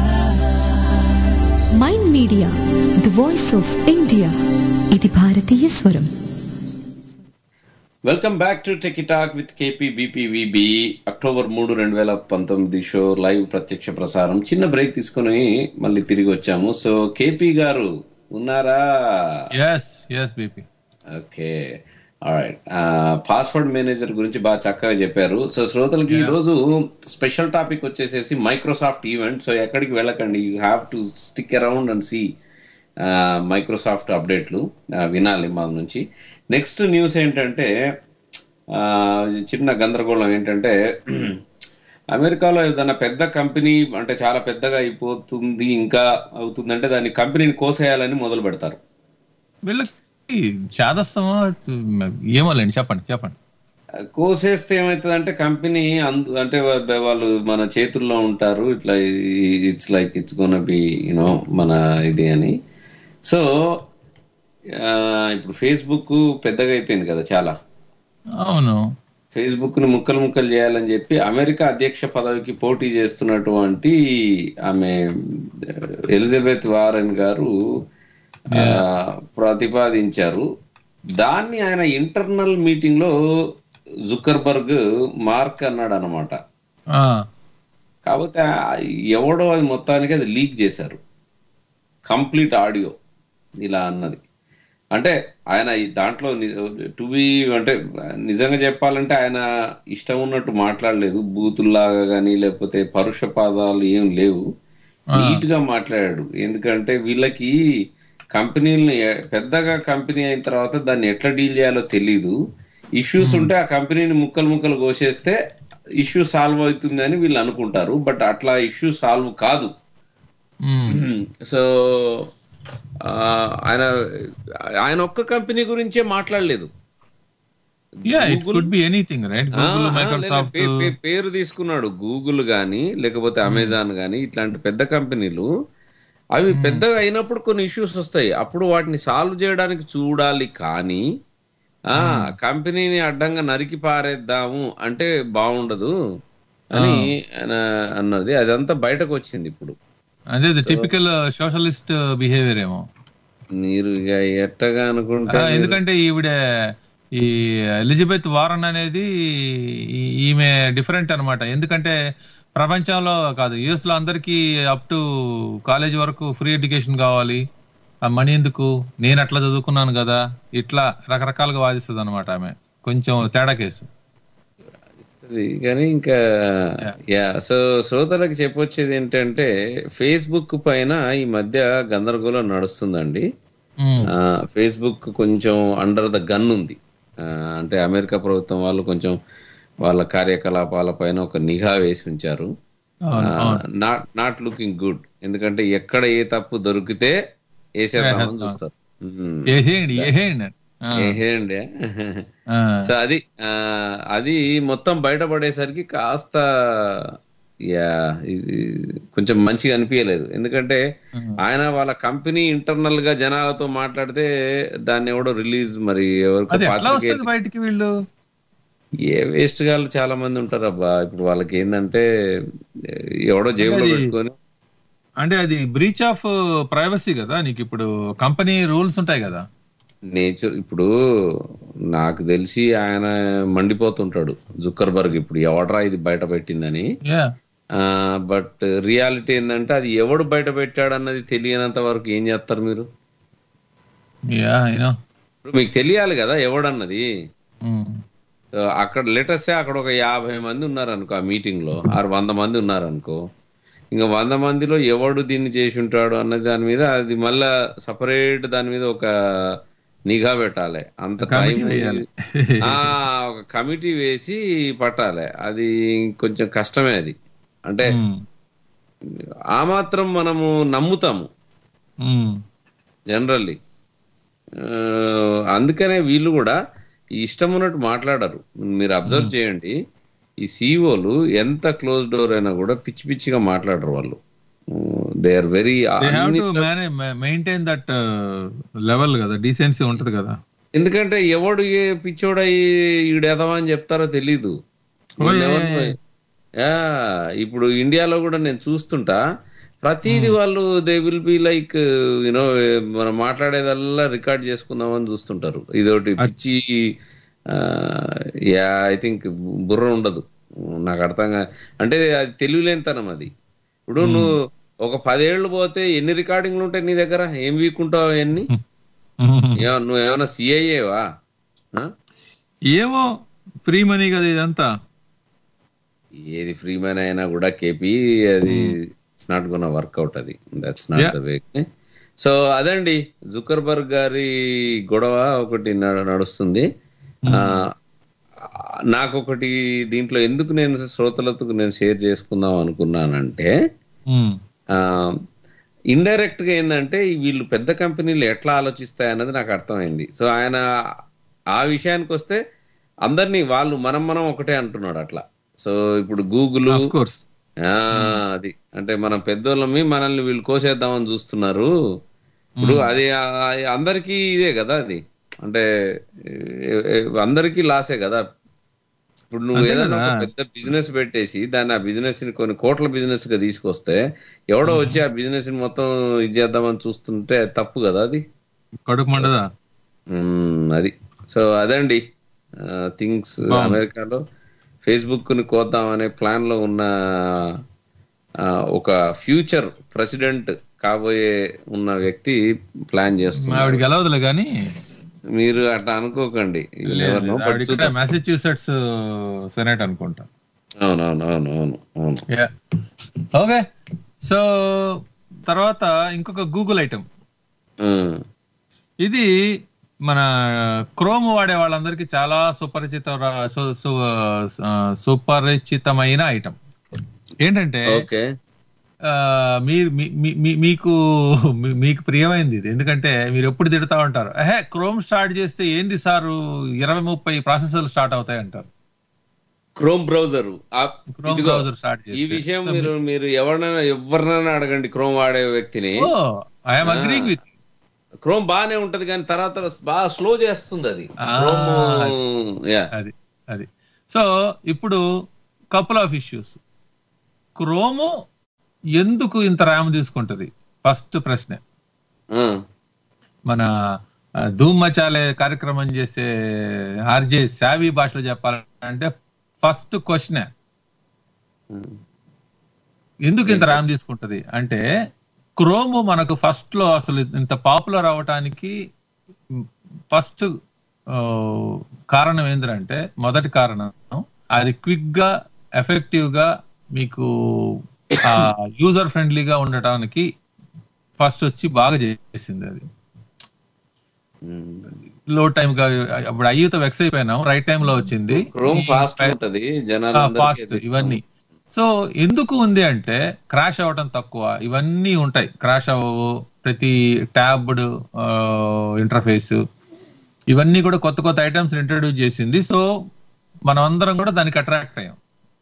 Mind Media the voice of India. ఇది భారతీయ స్వరం. Welcome back to techie talk with KP BPVB. October మూడు రెండు వేల పంతొమ్మిది షో లైవ్ ప్రత్యక్ష ప్రసారం. చిన్న బ్రేక్ తీసుకుని మళ్ళీ తిరిగి వచ్చాము. సో కేపీ గారు ఉన్నారా? yes yes బీపీ. Okay, alright. పాస్వర్డ్ మేనేజర్ గురించి బాగా చక్కగా చెప్పారు. సో శ్రోతలకి ఈ రోజు స్పెషల్ టాపిక్ వచ్చేసేసి మైక్రోసాఫ్ట్ ఈవెంట్. సో ఎక్కడికి వెళ్ళకండి, you have to stick around and see Microsoft అప్డేట్లు వినాలి మా నుంచి. నెక్స్ట్ న్యూస్ ఏంటంటే, చిన్న గందరగోళం ఏంటంటే, అమెరికాలో ఏదైనా పెద్ద కంపెనీ అంటే చాలా పెద్దగా అయిపోతుంది, ఇంకా అవుతుందంటే దాన్ని కంపెనీని కోసేయాలని మొదలు పెడతారు. వీళ్ళకి చాదస్తమా ఏమోలేండి, చెప్పండి చెప్పండి. కోసేస్తే ఏమవుతుందంటే కంపెనీ అందు అంటే వాళ్ళు మన చేతుల్లో ఉంటారు. ఇట్లా it's like it's gonna be you know మన ఇది అని. సో ఇప్పుడు ఫేస్బుక్ పెద్దగా అయిపోయింది కదా చాలా. అవును, ఫేస్బుక్ ని ముక్కలు ముక్కలు చేయాలని చెప్పి అమెరికా అధ్యక్ష పదవికి పోటీ చేస్తున్నటువంటి ఆమె ఎలిజబెత్ వారెన్ గారు ప్రతిపాదించారు. దాన్ని ఆయన ఇంటర్నల్ మీటింగ్ లో జుకర్బర్గ్ మార్క్ అన్నాడు అనమాట. కాకపోతే ఎవడో అది మొత్తానికి అది లీక్ చేశారు, కంప్లీట్ ఆడియో ఇలా అన్నది. అంటే ఆయన దాంట్లో టు బి అంటే నిజంగా చెప్పాలంటే ఆయన ఇష్టం ఉన్నట్టు మాట్లాడలేదు, బూతుల్లాగా కానీ లేకపోతే పరుష పాదాలు ఏం లేవు, నీట్ గా మాట్లాడాడు. ఎందుకంటే వీళ్ళకి కంపెనీలని పెద్దగా కంపెనీ అయిన తర్వాత దాన్ని ఎట్లా డీల్ చేయాలో తెలీదు. ఇష్యూస్ ఉంటే ఆ కంపెనీని ముక్కలు ముక్కలు కోసేస్తే ఇష్యూ సాల్వ్ అవుతుంది అని వీళ్ళు అనుకుంటారు. బట్ అట్లా ఇష్యూ సాల్వ్ కాదు. సో ఆయన ఆయన ఒక్క కంపెనీ గురించే మాట్లాడలేదు, పేరు తీసుకున్నాడు. గూగుల్ గానీ లేకపోతే అమెజాన్ గానీ ఇట్లాంటి పెద్ద కంపెనీలు అవి పెద్దగా అయినప్పుడు కొన్ని ఇష్యూస్ వస్తాయి, అప్పుడు వాటిని సాల్వ్ చేయడానికి చూడాలి. కానీ ఆ కంపెనీని అడ్డంగా నరికి పారేద్దాము అంటే బాగుండదు అని ఆయన అన్నది. అదంతా బయటకు వచ్చింది ఇప్పుడు. అదే టిపికల్ సోషలిస్ట్ బిహేవియర్ ఏమో మీరు ఇక ఎట్టగా అనుకుంటా. ఎందుకంటే ఈవిడ ఈ ఎలిజబెత్ వారన్ అనేది ఈమె డిఫరెంట్ అనమాట. ఎందుకంటే ప్రపంచంలో కాదు, యుఎస్ లో అందరికి అప్ టు కాలేజ్ వరకు ఫ్రీ ఎడ్యుకేషన్ కావాలి, ఆ మనీ ఎందుకు, నేను అట్లా చదువుకున్నాను కదా, ఇట్లా రకరకాలుగా వాదిస్తుంది అనమాట ఆమె. కొంచెం తేడా కేసు కానీ ఇంకా యా. సో శ్రోతలకు చెప్పొచ్చేది ఏంటంటే, ఫేస్బుక్ పైన ఈ మధ్య గందరగోళం నడుస్తుందండి. ఫేస్బుక్ కొంచెం అండర్ ద గన్ ఉంది. అంటే అమెరికా ప్రభుత్వం వాళ్ళు కొంచెం వాళ్ళ కార్యకలాపాల పైన ఒక నిఘా వేసి ఉంచారు. Not not looking good. ఎందుకంటే ఎక్కడ ఏ తప్పు దొరికితే వేసేద్దామని చూస్తారు. సో అది అది మొత్తం బయటపడేసరికి కాస్త యా ఇది కొంచెం మంచిగా అనిపించలేదు. ఎందుకంటే ఆయన వాళ్ళ కంపెనీ ఇంటర్నల్ గా జనాలతో మాట్లాడితే దాన్ని ఎవడో రిలీజ్ మరి ఎవరికి బయటికి వీళ్ళు ఏ వేస్ట్ గాళ్ళు చాలా మంది ఉంటారు అబ్బా. ఇప్పుడు వాళ్ళకి ఏంటంటే ఎవడో జేబులో పెట్టుకొని, అంటే అది బ్రీచ్ ఆఫ్ ప్రైవసీ కదా. నీకు ఇప్పుడు కంపెనీ రూల్స్ ఉంటాయి కదా. నేచర్ ఇప్పుడు నాకు తెలిసి ఆయన మండిపోతుంటాడు జుక్కర్బర్గ్ ఇప్పుడు ఎవడరా ఇది బయట పెట్టిందని. బట్ రియాలిటీ ఏంటంటే అది ఎవడు బయట పెట్టాడు అన్నది తెలియనంత వరకు ఏం చేస్తారు మీరు? మీకు తెలియాలి కదా ఎవడన్నది. అక్కడ లెటర్సే అక్కడ ఒక యాభై మంది ఉన్నారనుకో ఆ మీటింగ్ లో, ఆరు వంద మంది ఉన్నారనుకో, ఇంకా వంద మందిలో ఎవడు దీన్ని చేసి ఉంటాడు అన్నది దాని మీద అది మళ్ళా సపరేట్ దాని మీద ఒక నిఘా పెట్టాలి, అంత టైం ఒక కమిటీ వేసి పట్టాలి. అది కొంచెం కష్టమే. అది అంటే ఆ మాత్రం మనము నమ్ముతాము జనరల్లీ. అందుకనే వీళ్ళు కూడా ఇష్టం ఉన్నట్టు మాట్లాడరు. మీరు అబ్జర్వ్ చేయండి, ఈ సిఇఓలు ఎంత క్లోజ్ డోర్ అయినా కూడా పిచ్చి పిచ్చిగా మాట్లాడరు వాళ్ళు. They are very maintain that level కదా, డీసెన్సీ ఉంటది కదా. ఎందుకంటే ఎవడు ఏ పిచ్చోడయి ఈడెదవా అని చెప్తారో తెలీదు. ఇప్పుడు ఇండియాలో కూడా నేను చూస్తుంటా, ప్రతిది వాళ్ళు they will be like you know మనం మాట్లాడేదల్లా రికార్డ్ చేసుకుందామని చూస్తుంటారు. ఇదొకటి పిచ్చి, యా ఐ థింక్ బుర్ర ఉండదు నాకు అర్థంగా. అంటే అది తెలివిలేనితనం అది. ఇప్పుడు నువ్వు ఒక పదేళ్లు పోతే ఎన్ని రికార్డింగ్లు ఉంటాయి నీ దగ్గర? ఏం వీక్కుంటావు అవన్నీ? నువ్వు ఏమైనా సిఐఏవా? ఏమో ఫ్రీ మనీ కదా ఇదంతా. ఏది ఫ్రీ మనీ అయినా కూడా కేపీ అది ఇట్స్ నాట్ గోనా వర్కౌట్. అది that's not the way. So అదండి జుకర్బర్గ్ గారి గొడవ ఒకటి నడుస్తుంది. నాకు ఒకటి దీంట్లో ఎందుకు నేను శ్రోతలతో నేను షేర్ చేసుకుందాం అనుకున్నానంటే, ఇండైరెక్ట్ గా ఏంటంటే వీళ్ళు పెద్ద కంపెనీలు ఎట్లా ఆలోచిస్తాయన్నది నాకు అర్థమైంది. సో ఆయన ఆ విషయానికి వస్తే అందరినీ వాళ్ళు మనం మనం ఒకటే అంటున్నాడు అట్లా. సో ఇప్పుడు గూగుల్ అది అంటే మనం పెద్దోళ్ళమి మనల్ని వీళ్ళు కోసేద్దామని చూస్తున్నారు. ఇప్పుడు అది అందరికీ ఇదే కదా, అది అంటే అందరికీ లాసే కదా. ఇప్పుడు నువ్వు ఏదైనా పెద్ద బిజినెస్ పెట్టేసి దాన్ని ఆ బిజినెస్ ని కొన్ని కోట్ల బిజినెస్ గా తీసుకొస్తే ఎవడో వచ్చి ఆ బిజినెస్ ని మొత్తం ఇది చేద్దామని చూస్తుంటే తప్పు కదా, అది కడుపు మండదా అది. సో అదండి థింగ్స్. అమెరికాలో ఫేస్బుక్ ని కోద్దామనే ప్లాన్ లో ఉన్న ఒక ఫ్యూచర్ ప్రెసిడెంట్ కాబోయే ఉన్న వ్యక్తి ప్లాన్ చేస్తున్నారు. కానీ మీరు అట్లా అనుకోకండి. మ్యాసచ్యూసెట్స్ సెనేట్ అనుకుంటా. అవునవును అవును అవును అవును ఓకే. సో తర్వాత ఇంకొక గూగుల్ ఐటమ్, ఇది మన క్రోమ్ వాడే వాళ్ళందరికీ చాలా సుపరిచిత సుపరిచితమైన ఐటమ్. ఏంటంటే మీరు మీకు మీకు ప్రియమైంది ఇది. ఎందుకంటే మీరు ఎప్పుడు తిడతా ఉంటారు, అహే క్రోమ్ స్టార్ట్ చేస్తే ఏంది సారు ఇరవై ముప్పై ప్రాసెసర్లు స్టార్ట్ అవుతాయి అంటారు. Chrome browser Chrome browser start చేస్తే ఈ విషయం మీరు మీరు ఎవరినైనా ఎవరినైనా అడగండి క్రోమ్ వాడే వ్యక్తిని. I'm agreeing with. క్రోమ్ బాగానే ఉంటది కానీ తర్వాత బాగా స్లో చేస్తుంది అది. అది అది సో ఇప్పుడు కపుల్ ఆఫ్ ఇష్యూస్. క్రోమ్ ఎందుకు ఇంత ర్యామ్ తీసుకుంటది? ఫస్ట్ ప్రశ్న. మన ధూమ్ మచాలే కార్యక్రమం చేసే ఆర్జే సావి భాషలో చెప్పాలంటే ఫస్ట్ క్వశ్చన్ ఎందుకు ఇంత ర్యామ్ తీసుకుంటది అంటే, క్రోమ్ మనకు ఫస్ట్ లో అసలు ఇంత పాపులర్ అవటానికి ఫస్ట్ కారణం ఏంటంటే, మొదటి కారణం అది క్విక్ గా ఎఫెక్టివ్ గా మీకు యూజర్ ఫ్రెండ్లీగా ఉండటానికి ఫస్ట్ వచ్చి బాగా చేసింది. అది లో టైం గా అప్పుడు అయ్యూతో వెక్స్ అయిపోయినాం, రైట్ టైం లో వచ్చింది ఫాస్ట్ ఇవన్నీ. సో ఎందుకు ఉంది అంటే క్రాష్ అవ్వటం తక్కువ, ఇవన్నీ ఉంటాయి, క్రాష్ అవ్వవు, ప్రతి ట్యాబ్డ్ ఇంటర్ఫేస్ ఇవన్నీ కూడా కొత్త కొత్త ఐటమ్స్ ఇంట్రడ్యూస్ చేసింది. సో మనం అందరం కూడా దానికి అట్రాక్ట్ అయ్యాం.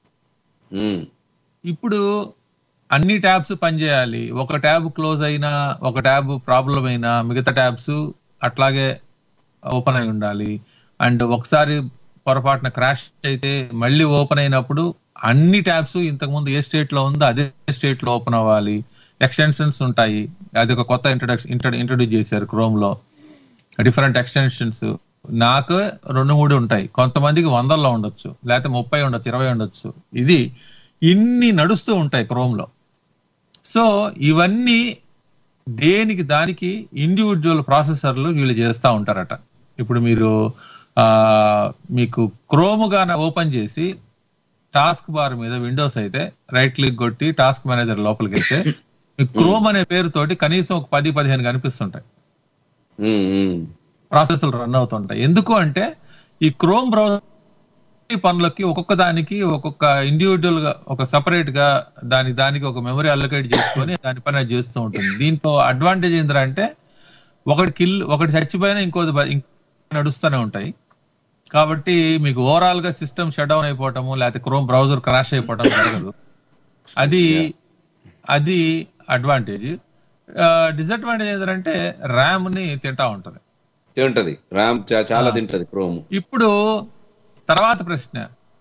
ఇప్పుడు అన్ని ట్యాబ్స్ పనిచేయాలి, ఒక ట్యాబ్ క్లోజ్ అయినా ఒక ట్యాబ్ ప్రాబ్లం అయినా మిగతా ట్యాబ్స్ అట్లాగే ఓపెన్ అయి ఉండాలి. అండ్ ఒకసారి పొరపాటున క్రాష్ అయితే మళ్ళీ ఓపెన్ అయినప్పుడు అన్ని ట్యాబ్స్ ఇంతకుముందు ఏ స్టేట్ లో ఉందో అదే స్టేట్ లో ఓపెన్ అవ్వాలి. ఎక్స్టెన్షన్స్ ఉంటాయి, అది ఒక కొత్త ఇంట్రడక్షన్ ఇంట్రడ్యూస్ చేశారు క్రోమ్ లో, డిఫరెంట్ ఎక్స్టెన్షన్స్. నాకు రెండు మూడు ఉంటాయి, కొంతమందికి వందల్లో ఉండొచ్చు, లేకపోతే ముప్పై ఉండొచ్చు, ఇరవై ఉండొచ్చు. ఇది ఇన్ని నడుస్తూ ఉంటాయి క్రోమ్ లో. సో ఇవన్నీ దేనికి దానికి ఇండివిజువల్ ప్రాసెసర్లు వీళ్ళు చేస్తూ ఉంటారట. ఇప్పుడు మీరు ఆ మీకు క్రోమ్ గాన ఓపెన్ చేసి టాస్క్ బార్ మీద విండోస్ అయితే రైట్ క్లిక్ కొట్టి టాస్క్ మేనేజర్ లోపలికి వెళ్తే మీకు క్రోమ్ అనే పేరుతోటి కనీసం ఒక పది పదిహేను కనిపిస్తుంటాయి. ప్రాసెస్లు రన్ అవుతుంటాయి. ఎందుకు అంటే ఈ క్రోమ్ బ్రౌజర్ పనులకి ఒక్కొక్క దానికి ఒక్కొక్క ఇండివిజువల్ గా ఒక సపరేట్ గా దాని దానికి ఒక మెమరీ అలొకేట్ చేసుకొని దాని పని అది చేస్తూ ఉంటుంది. దీంట్లో అడ్వాంటేజ్ ఏంటంటే ఒకటి కిల్ ఒకటి చచ్చిపోయినా ఇంకోటి నడుస్తూనే ఉంటాయి. కాబట్టి మీకు ఓవరాల్ గా సిస్టమ్ షట్ డౌన్ అయిపోవటము లేకపోతే క్రోమ్ బ్రౌజర్ క్రాష్ అయిపోవటం జరగదు. అది అది అడ్వాంటేజ్. డిసడ్వాంటేజ్ ఏంటంటే ర్యామ్ ని తింటా ఉంటది తింటది ర్యామ్ చాలా తింటది క్రోమ్. ఇప్పుడు తర్వాత ప్రశ్న,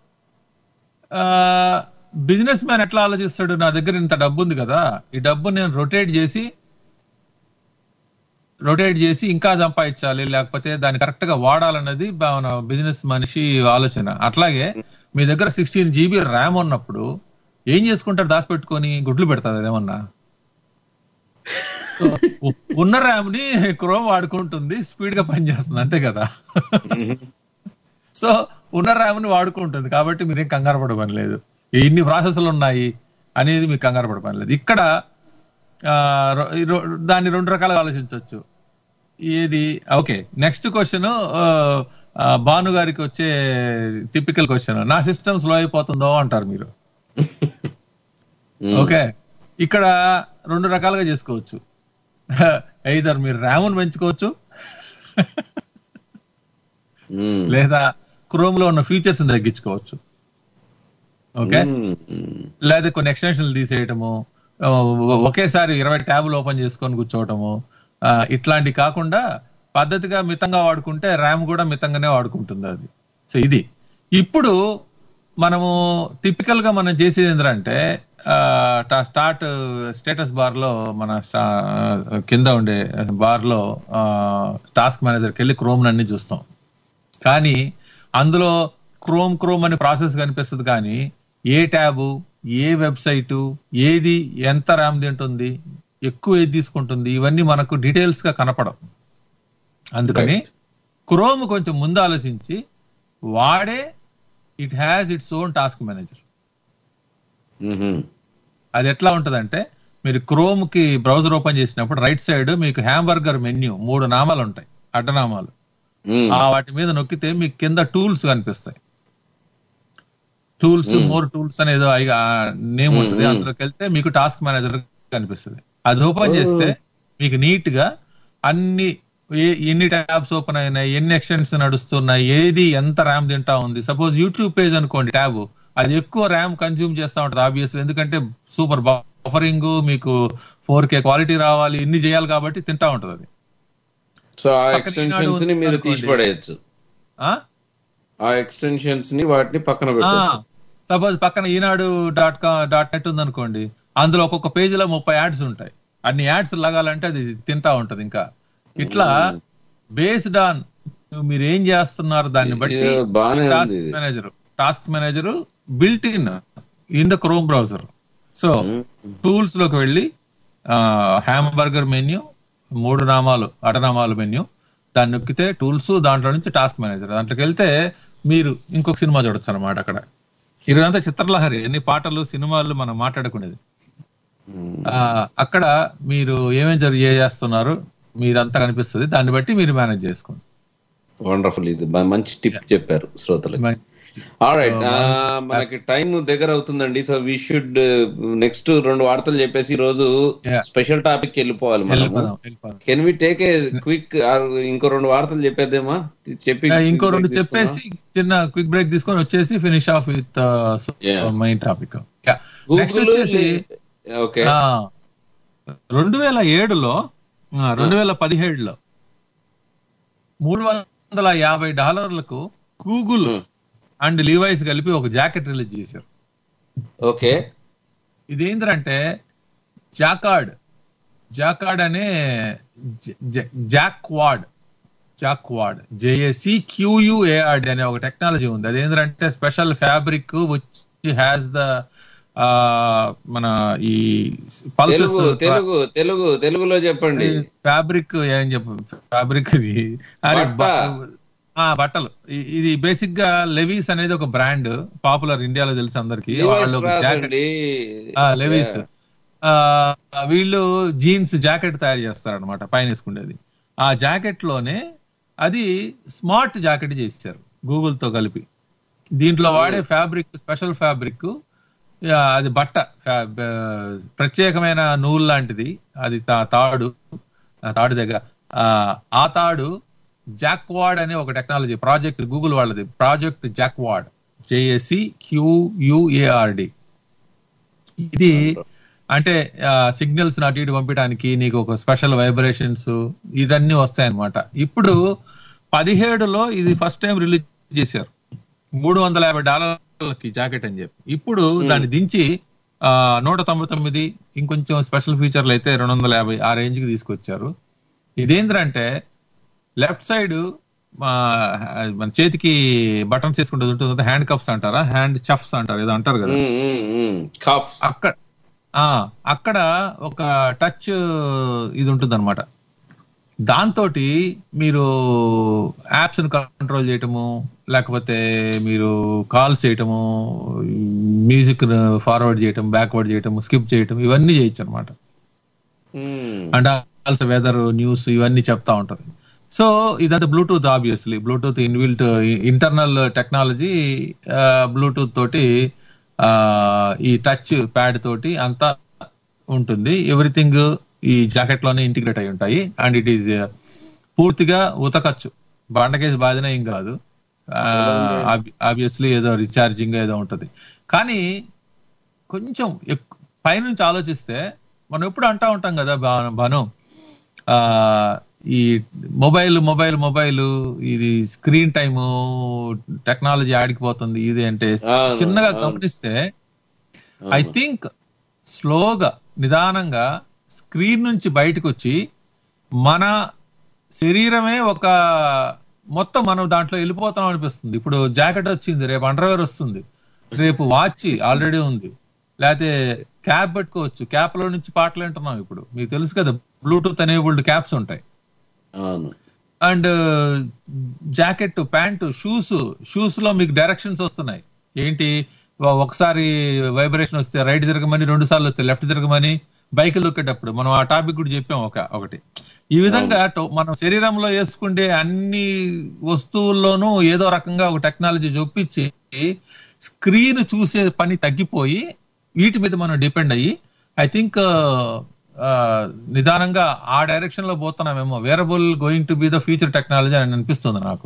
బిజినెస్ మ్యాన్ ఎట్లా ఆలోచిస్తాడు? నా దగ్గర ఇంత డబ్బు ఉంది కదా, ఈ డబ్బు నేను రొటేట్ చేసి రొటేట్ చేసి ఇంకా సంపాదించాలి, లేకపోతే దాన్ని కరెక్ట్ గా వాడాలన్నది మన బిజినెస్ మనిషి ఆలోచన. అట్లాగే మీ దగ్గర సిక్స్టీన్ జీబీ ర్యామ్ ఉన్నప్పుడు ఏం చేసుకుంటారు? దాచిపెట్టుకొని గుడ్లు పెడతారు అదేమన్నా? ఉన్న ర్యామ్ ని క్రోమ్ వాడుకుంటుంది, స్పీడ్ గా పనిచేస్తుంది, అంతే కదా. సో ఉన్న ర్యామ్ ని వాడుకుంటుంది కాబట్టి మీరేం కంగారు పడే పని లేదు. ఇన్ని ప్రాసెస్లు ఉన్నాయి అనేది మీకు కంగారు పడే పని లేదు. ఇక్కడ దాన్ని రెండు రకాలుగా ఆలోచించవచ్చు. ఏది ఓకే. నెక్స్ట్ క్వశ్చన్ భాను గారికి వచ్చే టిపికల్ క్వశ్చన్, నా సిస్టమ్ స్లో అయిపోతుందో అంటారు మీరు. ఓకే, ఇక్కడ రెండు రకాలుగా చేసుకోవచ్చు. ఐదర్ మీరు ర్యామ్ పెంచుకోవచ్చు లేదా క్రోమ్ లో ఉన్న ఫీచర్స్ తగ్గించుకోవచ్చు. ఓకే, లేదా కొన్ని ఎక్స్టెన్షన్లు తీసేయటము, ఒకేసారి ఇరవై ట్యాబులు ఓపెన్ చేసుకొని కూర్చోవటము, ఇట్లాంటి కాకుండా పద్ధతిగా మితంగా వాడుకుంటే ర్యామ్ కూడా మితంగానే వాడుకుంటుంది అది. సో ఇది ఇప్పుడు మనము టిపికల్ గా మనం చేసేది ఏంటంటే స్టార్ట్ స్టేటస్ బార్ లో మన కింద ఉండే బార్ లో టాస్క్ మేనేజర్కి వెళ్ళి క్రోమ్ అన్ని చూస్తాం. కానీ అందులో క్రోమ్ క్రోమ్ అనే ప్రాసెస్ కనిపిస్తుంది, కానీ ఏ ట్యాబు ఏ వెబ్సైటు ఏది ఎంత ర్యామ్ తింటుంది ఎక్కువ ఏది తీసుకుంటుంది ఇవన్నీ మనకు డీటెయిల్స్ గా కనపడం. అందుకని క్రోమ్ కొంచెం ముందు ఆలోచించి వాడే it has its own task manager. అది ఎట్లా ఉంటదంటే మీరు క్రోమ్ కి బ్రౌజర్ ఓపెన్ చేసినప్పుడు రైట్ సైడ్ మీకు హ్యాంబర్గర్ మెన్యూ మూడు నామాలు ఉంటాయి, అడ్డనామాలు. ఆ వాటి మీద నొక్కితే మీకు కింద టూల్స్ కనిపిస్తాయి. టూల్స్ మోర్ టూల్స్ అనేది నేమ్ ఉంటుంది. అందులోకి వెళ్తే మీకు టాస్క్ మేనేజర్ కనిపిస్తుంది. అది ఓపెన్ చేస్తే మీకు నీట్ గా అన్ని ఎన్ని ట్యాబ్స్ ఓపెన్ అయినాయి, ఎన్ని ఎక్స్టెన్స్ నడుస్తున్నాయి, ఏది ఎంత ర్యామ్ తింటా ఉంది. సపోజ్ యూట్యూబ్ పేజ్ అనుకోండి, ట్యాబ్ అది ఎక్కువ ర్యామ్ కన్జ్యూమ్ చేస్తా ఉంటుంది ఆబ్వియస్లీ, ఎందుకంటే సూపర్ బఫరింగ్, మీకు ఫోర్ కే క్వాలిటీ రావాలి, ఇన్ని చేయాలి కాబట్టి తింటా ఉంటుంది అది. సో ఆ ఎక్స్టెన్షన్స్ ని మీరు తీసి పడేయచ్చు, ఆ ఎక్స్టెన్షన్స్ ని వాటిని పక్కన పెట్టచ్చు. సపోజ్ పక్కన Eenadu dot com dot net ఉంది అనుకోండి, అందులో ఒక్కొక్క పేజీలో ముప్పై యాడ్స్ ఉంటాయి. అన్ని యాడ్స్ లాగాలంటే అది తింటా ఉంటది. ఇంకా ఇట్లా బేస్డ్ ఆన్ మీరు ఏం చేస్తున్నారు దాన్ని బట్టి task manager task manager built in in the Chrome browser. So tools లోకి వెళ్ళి హ్యాంబర్గర్ మెన్యూ మూడు నామాలు అటనామాలు మెన్యూ, దాన్ని నొక్కితే టూల్స్, దాంట్లో నుంచి టాస్క్ మేనేజర్, దాంట్లోకి వెళ్తే మీరు ఇంకొక సినిమా చూడొచ్చు అనమాట. అక్కడ ఇదంతా చిత్రలహరి, ఎన్ని పాటలు సినిమాలు మనం మాట్లాడుకునేది. అక్కడ మీరు ఏమేమి జరిగి చేస్తున్నారు మీరంతా కనిపిస్తుంది, దాన్ని బట్టి మీరు మేనేజ్ చేసుకోండి. వండర్ఫుల్, ఇది మంచి టిప్ చెప్పారు శ్రోతలకు. ఆల్రైట్, మనకి టైం దగ్గర అవుతుందండి. సో వీ షుడ్ నెక్స్ట్ రెండు వార్తలు చెప్పేసి ఈ రోజు స్పెషల్ టాపిక్ వెళ్ళిపోవాలి మనము. Can we take a quick ఇంకో రెండు వార్తలు చెప్పేద్దామా? చెప్పి ఇంకో రెండు చెప్పేసి చిన్న క్విక్ బ్రేక్ తీసుకొని వచ్చేసి finish off with main topic. Next వచ్చేసి రెండు వేల ఏడులో రెండు వేల పదిహేడులో మూడు వందల యాభై డాలర్లకు గూగుల్ అండ్ లీవైస్ కలిపి ఒక జాకెట్ రిలీజ్ చేశారు. ఓకే, ఇదేంటంటే జాకార్డ్ జాకార్డ్ అనే జాక్వాడ్ జాక్వాడ్ జేఏసి క్యూయుఏఆర్డి అనే ఒక టెక్నాలజీ ఉంది. అదేంటంటే special fabric which has the మన ఈ పల్సెస్. తెలుగు తెలుగు తెలుగులో చెప్పండి. ఫ్యాబ్రిక్ ఏం చెప్ప ఫ్యాబ్రిక్ ఇది బట్టలు. ఇది బేసిక్ గా లెవీస్ అనేది ఒక బ్రాండ్, పాపులర్ ఇండియాలో తెలుసు అందరికి. వాళ్ళు లెవీస్ వీళ్ళు జీన్స్ జాకెట్ తయారు చేస్తారు అనమాట, పైన వేసుకునేది. ఆ జాకెట్ లోనే అది స్మార్ట్ జాకెట్ చేశారు గూగుల్ తో కలిపి. దీంట్లో వాడే ఫ్యాబ్రిక్ స్పెషల్ ఫ్యాబ్రిక్, అది బట్ట ప్రత్యేకమైన నూలు లాంటిది, అది తాడు తాడు దగ్గర ఆ తాడు జాక్వాడ్ అనే ఒక టెక్నాలజీ ప్రాజెక్ట్ గూగుల్ వాళ్ళది, ప్రాజెక్ట్ జాక్వాడ్, జేఏసి క్యూయుఏఆర్డి. ఇది అంటే సిగ్నల్స్ అటు ఇటు పంపించడానికి నీకు ఒక స్పెషల్ వైబ్రేషన్స్ ఇదన్నీ వస్తాయన్నమాట. ఇప్పుడు పదిహేడులో ఇది ఫస్ట్ టైం రిలీజ్ చేశారు, మూడు వందల యాభై డాలర్లకి జాకెట్ అని చెప్పి. ఇప్పుడు దాన్ని దించి ఆ నూట తొంభై తొమ్మిది ఇంకొంచెం స్పెషల్ ఫీచర్లు అయితే రెండు వందల యాభై ఆ రేంజ్ కి తీసుకొచ్చారు. ఇదేంటంటే లెఫ్ట్ సైడ్ మన చేతికి బటన్స్ వేసుకుంటే ఉంటుంది, హ్యాండ్ కఫ్స్ అంటారా, హ్యాండ్ చఫ్స్ అంటారు ఏదో అంటారు కదా, అక్కడ అక్కడ ఒక టచ్ ఇది ఉంటుంది అనమాట. దాంతో మీరు యాప్స్ ని కంట్రోల్ చేయటము, లేకపోతే మీరు కాల్స్ చేయటము, మ్యూజిక్ ఫార్వర్డ్ చేయటం, బ్యాక్వర్డ్ చేయటం, స్కిప్ చేయటం, ఇవన్నీ చేయొచ్చు అనమాట. అండ్ ఆల్సో వెదర్, న్యూస్ ఇవన్నీ చెప్తా ఉంటది. సో ఇదంతా Bluetooth, obviously Bluetooth inbuilt internal technology, Bluetooth తోటి ఈ టచ్ ప్యాడ్ తోటి అంతా ఉంటుంది. ఎవ్రీథింగ్ ఈ జాకెట్ లోనే ఇంటిగ్రేట్ అయి ఉంటాయి. అండ్ ఇట్ ఈస్ పూర్తిగా ఉతకచ్చు, బండకేసి బాధిన ఏం కాదు. ఆబ్వియస్లీ ఏదో రీఛార్జింగ్ ఏదో ఉంటది. కానీ కొంచెం పైనుంచి ఆలోచిస్తే మనం ఎప్పుడు అంటా ఉంటాం కదా భాను, ఆ ఈ మొబైల్ మొబైల్ మొబైల్ ఇది స్క్రీన్ టైము టెక్నాలజీ ఆడికిపోతుంది ఇది అంటే, చిన్నగా గమనిస్తే ఐ థింక్ స్లోగా నిదానంగా స్క్రీన్ నుంచి బయటకు వచ్చి మన శరీరమే ఒక మొత్తం మనం దాంట్లో వెళ్ళిపోతాం అనిపిస్తుంది. ఇప్పుడు జాకెట్ వచ్చింది, రేపు అండర్వేర్ వస్తుంది, రేపు వాచ్ ఆల్రెడీ ఉంది, లేకపోతే క్యాప్ పెట్టుకోవచ్చు, క్యాప్ లో నుంచి పాటలు వింటున్నాం. ఇప్పుడు మీకు తెలుసు కదా బ్లూటూత్ ఎనేబుల్డ్ క్యాప్స్ ఉంటాయి. And jacket, pant, shoes shoes లో మీకు డైరెక్షన్స్ వస్తున్నాయి. ఏంటి, ఒకసారి వైబ్రేషన్ వస్తే రైట్ తిరగమని, రెండు సార్లు వస్తే లెఫ్ట్ తిరగమని, బైక్ దొక్కేటప్పుడు మనం ఆ టాపిక్ కూడా చెప్పాం ఒక ఒకటి. ఈ విధంగా మనం శరీరంలో వేసుకుంటే అన్ని వస్తువుల్లోనూ ఏదో రకంగా ఒక టెక్నాలజీ చూపించి స్క్రీన్ చూసే పని తగ్గిపోయి వీటి మీద మనం డిపెండ్ అయ్యి ఐ థింక్ నిదానంగా ఆ డైరెక్షన్ లో పోతున్నామేమో. Wearable going to be the future technology అని అనిపిస్తుంది నాకు.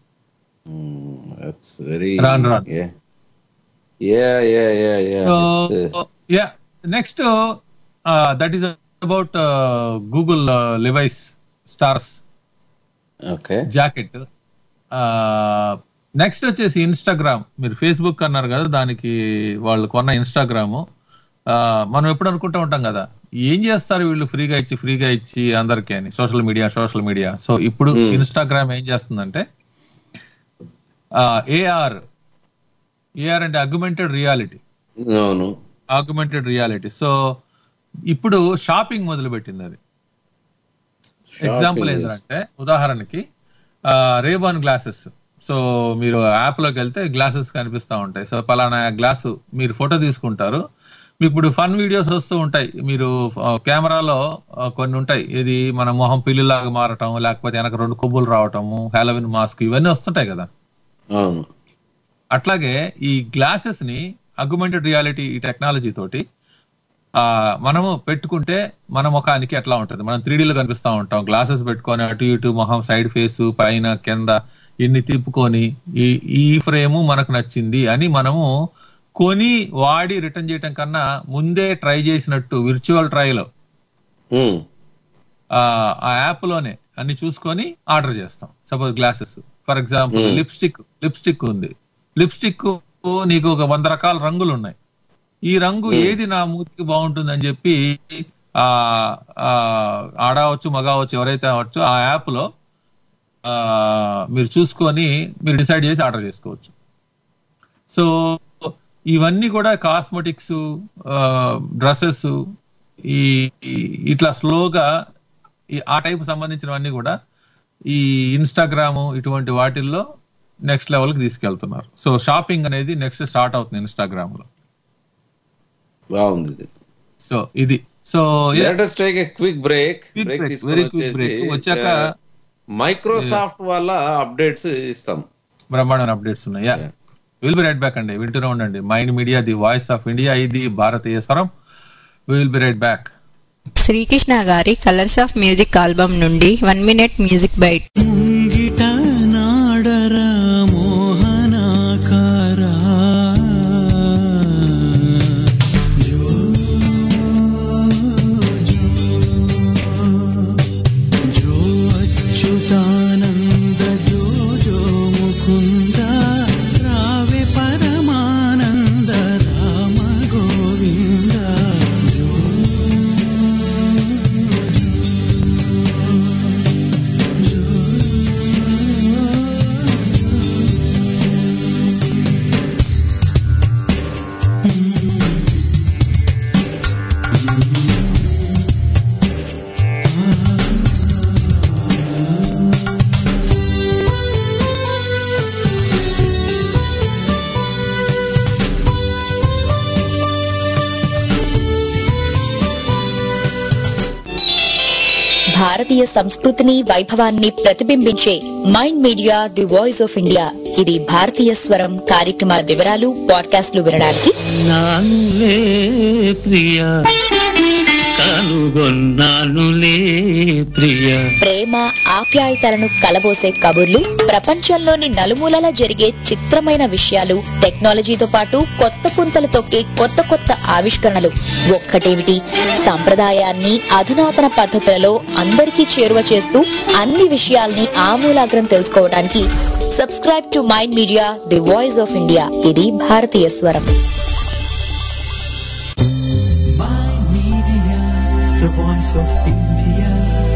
రాన్ రాన్ next that is about Google Levi's stars jacket. Next వచ్చేసి ఇన్స్టాగ్రామ్. మీరు ఫేస్బుక్ అన్నారు కదా, దానికి వాళ్ళు కొన్న ఇన్స్టాగ్రామ్. మనం ఎప్పుడు అనుకుంటూ ఉంటాం కదా, ఏం చేస్తారు వీళ్ళు ఫ్రీగా ఇచ్చి ఫ్రీగా ఇచ్చి అందరికీ అని, social media social media. So ఇప్పుడు ఇన్స్టాగ్రామ్ ఏం చేస్తుందంటే ఏఆర్ ఏఆర్ అంటే augmented reality, augmented reality. So ఇప్పుడు షాపింగ్ మొదలు పెట్టింది అది. ఎగ్జాంపుల్ ఏంటంటే ఉదాహరణకి రేబాన్ గ్లాసెస్. సో మీరు యాప్ లోకి వెళ్తే గ్లాసెస్ కనిపిస్తూ ఉంటాయి. సో పలానా గ్లాసు మీరు ఫోటో తీసుకుంటారు, మీకు ఇప్పుడు ఫన్ వీడియోస్ వస్తూ ఉంటాయి. మీరు కెమెరాలో కొన్ని ఉంటాయి, ఇది మన మొహం పిల్లిలాగా మారటం, లేకపోతే వెనక రెండు కొవ్వులు రావటము, హాలోవిన్ మాస్క్, ఇవన్నీ వస్తుంటాయి కదా. అట్లాగే ఈ గ్లాసెస్ ని అగ్మెంటెడ్ రియాలిటీ ఈ టెక్నాలజీ తోటి ఆ మనము పెట్టుకుంటే మన ముఖానికి ఎట్లా ఉంటుంది, మనం త్రీ డీలో కనిపిస్తూ ఉంటాం. గ్లాసెస్ పెట్టుకొని అటు ఇటు మొహం సైడ్ ఫేస్ పైన కింద ఇన్ని తిప్పుకొని ఈ ఈ ఫ్రేము మనకు నచ్చింది అని మనము కొని వాడి రిటర్న్ చేయటం కన్నా ముందే ట్రై చేసినట్టు విర్చువల్ ట్రైలో ఆ యాప్ లోనే అన్ని చూసుకొని ఆర్డర్ చేస్తాం. Suppose glasses for example lipstick lipstick ఉంది. లిప్స్టిక్ నీకు ఒక వంద రకాల రంగులు ఉన్నాయి. ఈ రంగు ఏది నా మూతికి బాగుంటుంది అని చెప్పి ఆ ఆడవచ్చు మగావచ్చు ఎవరైతే అవచ్చు ఆ యాప్ లో ఆ మీరు చూసుకొని మీరు డిసైడ్ చేసి ఆర్డర్ చేసుకోవచ్చు. సో ఇవన్నీ కూడా కాస్మెటిక్స్, డ్రెస్సెస్, ఈ ఇట్లా స్లోగా ఆ టైప్ సంబంధించినవన్నీ కూడా ఈ ఇన్స్టాగ్రామ్ ఇటువంటి వాటిల్లో నెక్స్ట్ లెవెల్ కి తీసుకెళ్తున్నారు. సో షాపింగ్ అనేది నెక్స్ట్ స్టార్ట్ అవుతుంది ఇన్స్టాగ్రామ్ లో. బాగుంది. సో ఇది so quick break very quick break వచ్చాక మైక్రోసాఫ్ట్ వాళ్ళ అప్డేట్స్ ఇస్తాం. బ్రహ్మాండమైన అప్డేట్స్ ఉన్నాయి. విల్ బి రైట్ బ్యాక్ అండి, వింటూనే ఉండండి. Mind Media, the voice of India, ఇది భారతీయ స్వరం. Will be right back. Srikrishna గారి కలర్స్ ఆఫ్ మ్యూజిక్ ఆల్బమ్ నుండి వన్ మినిట్ మ్యూజిక్ బైట్. ముంగిట నాడరా మోహనాకారా జో జో అచ్యుతానంద జో జో ముకుంద రావే పరమానంద రామ గోవింద జో భారతీయ సంస్కృతిని వైభవాన్ని ప్రతిబింబించే Mind Media, the voice of India, ఇది భారతీయ స్వరం కార్యక్రమాల వివరాలు, పాడ్కాస్ట్లు వినడానికి నానులే ప్రియా కనుగొన్నానులే ప్రియా. ప్రేమ ఆప్యాయతలను కలబోసే కబుర్లు, ప్రపంచంలోని నలుమూలల జరిగే చిత్రమైన విషయాలు, టెక్నాలజీతో పాటు కొత్త పుంతలు తొక్కే కొత్త కొత్త ఆవిష్కరణలు. ఒక్కటేమిటి, సంప్రదాయాన్ని అధునాతన పద్ధతులలో అందరికీ చేరువ చేస్తూ అన్ని విషయాల్ని ఆమూలాగ్రం తెలుసుకోవడానికి subscribe to Mind Media, the voice of India, ఇది భారతీయ స్వరం. The voice of India.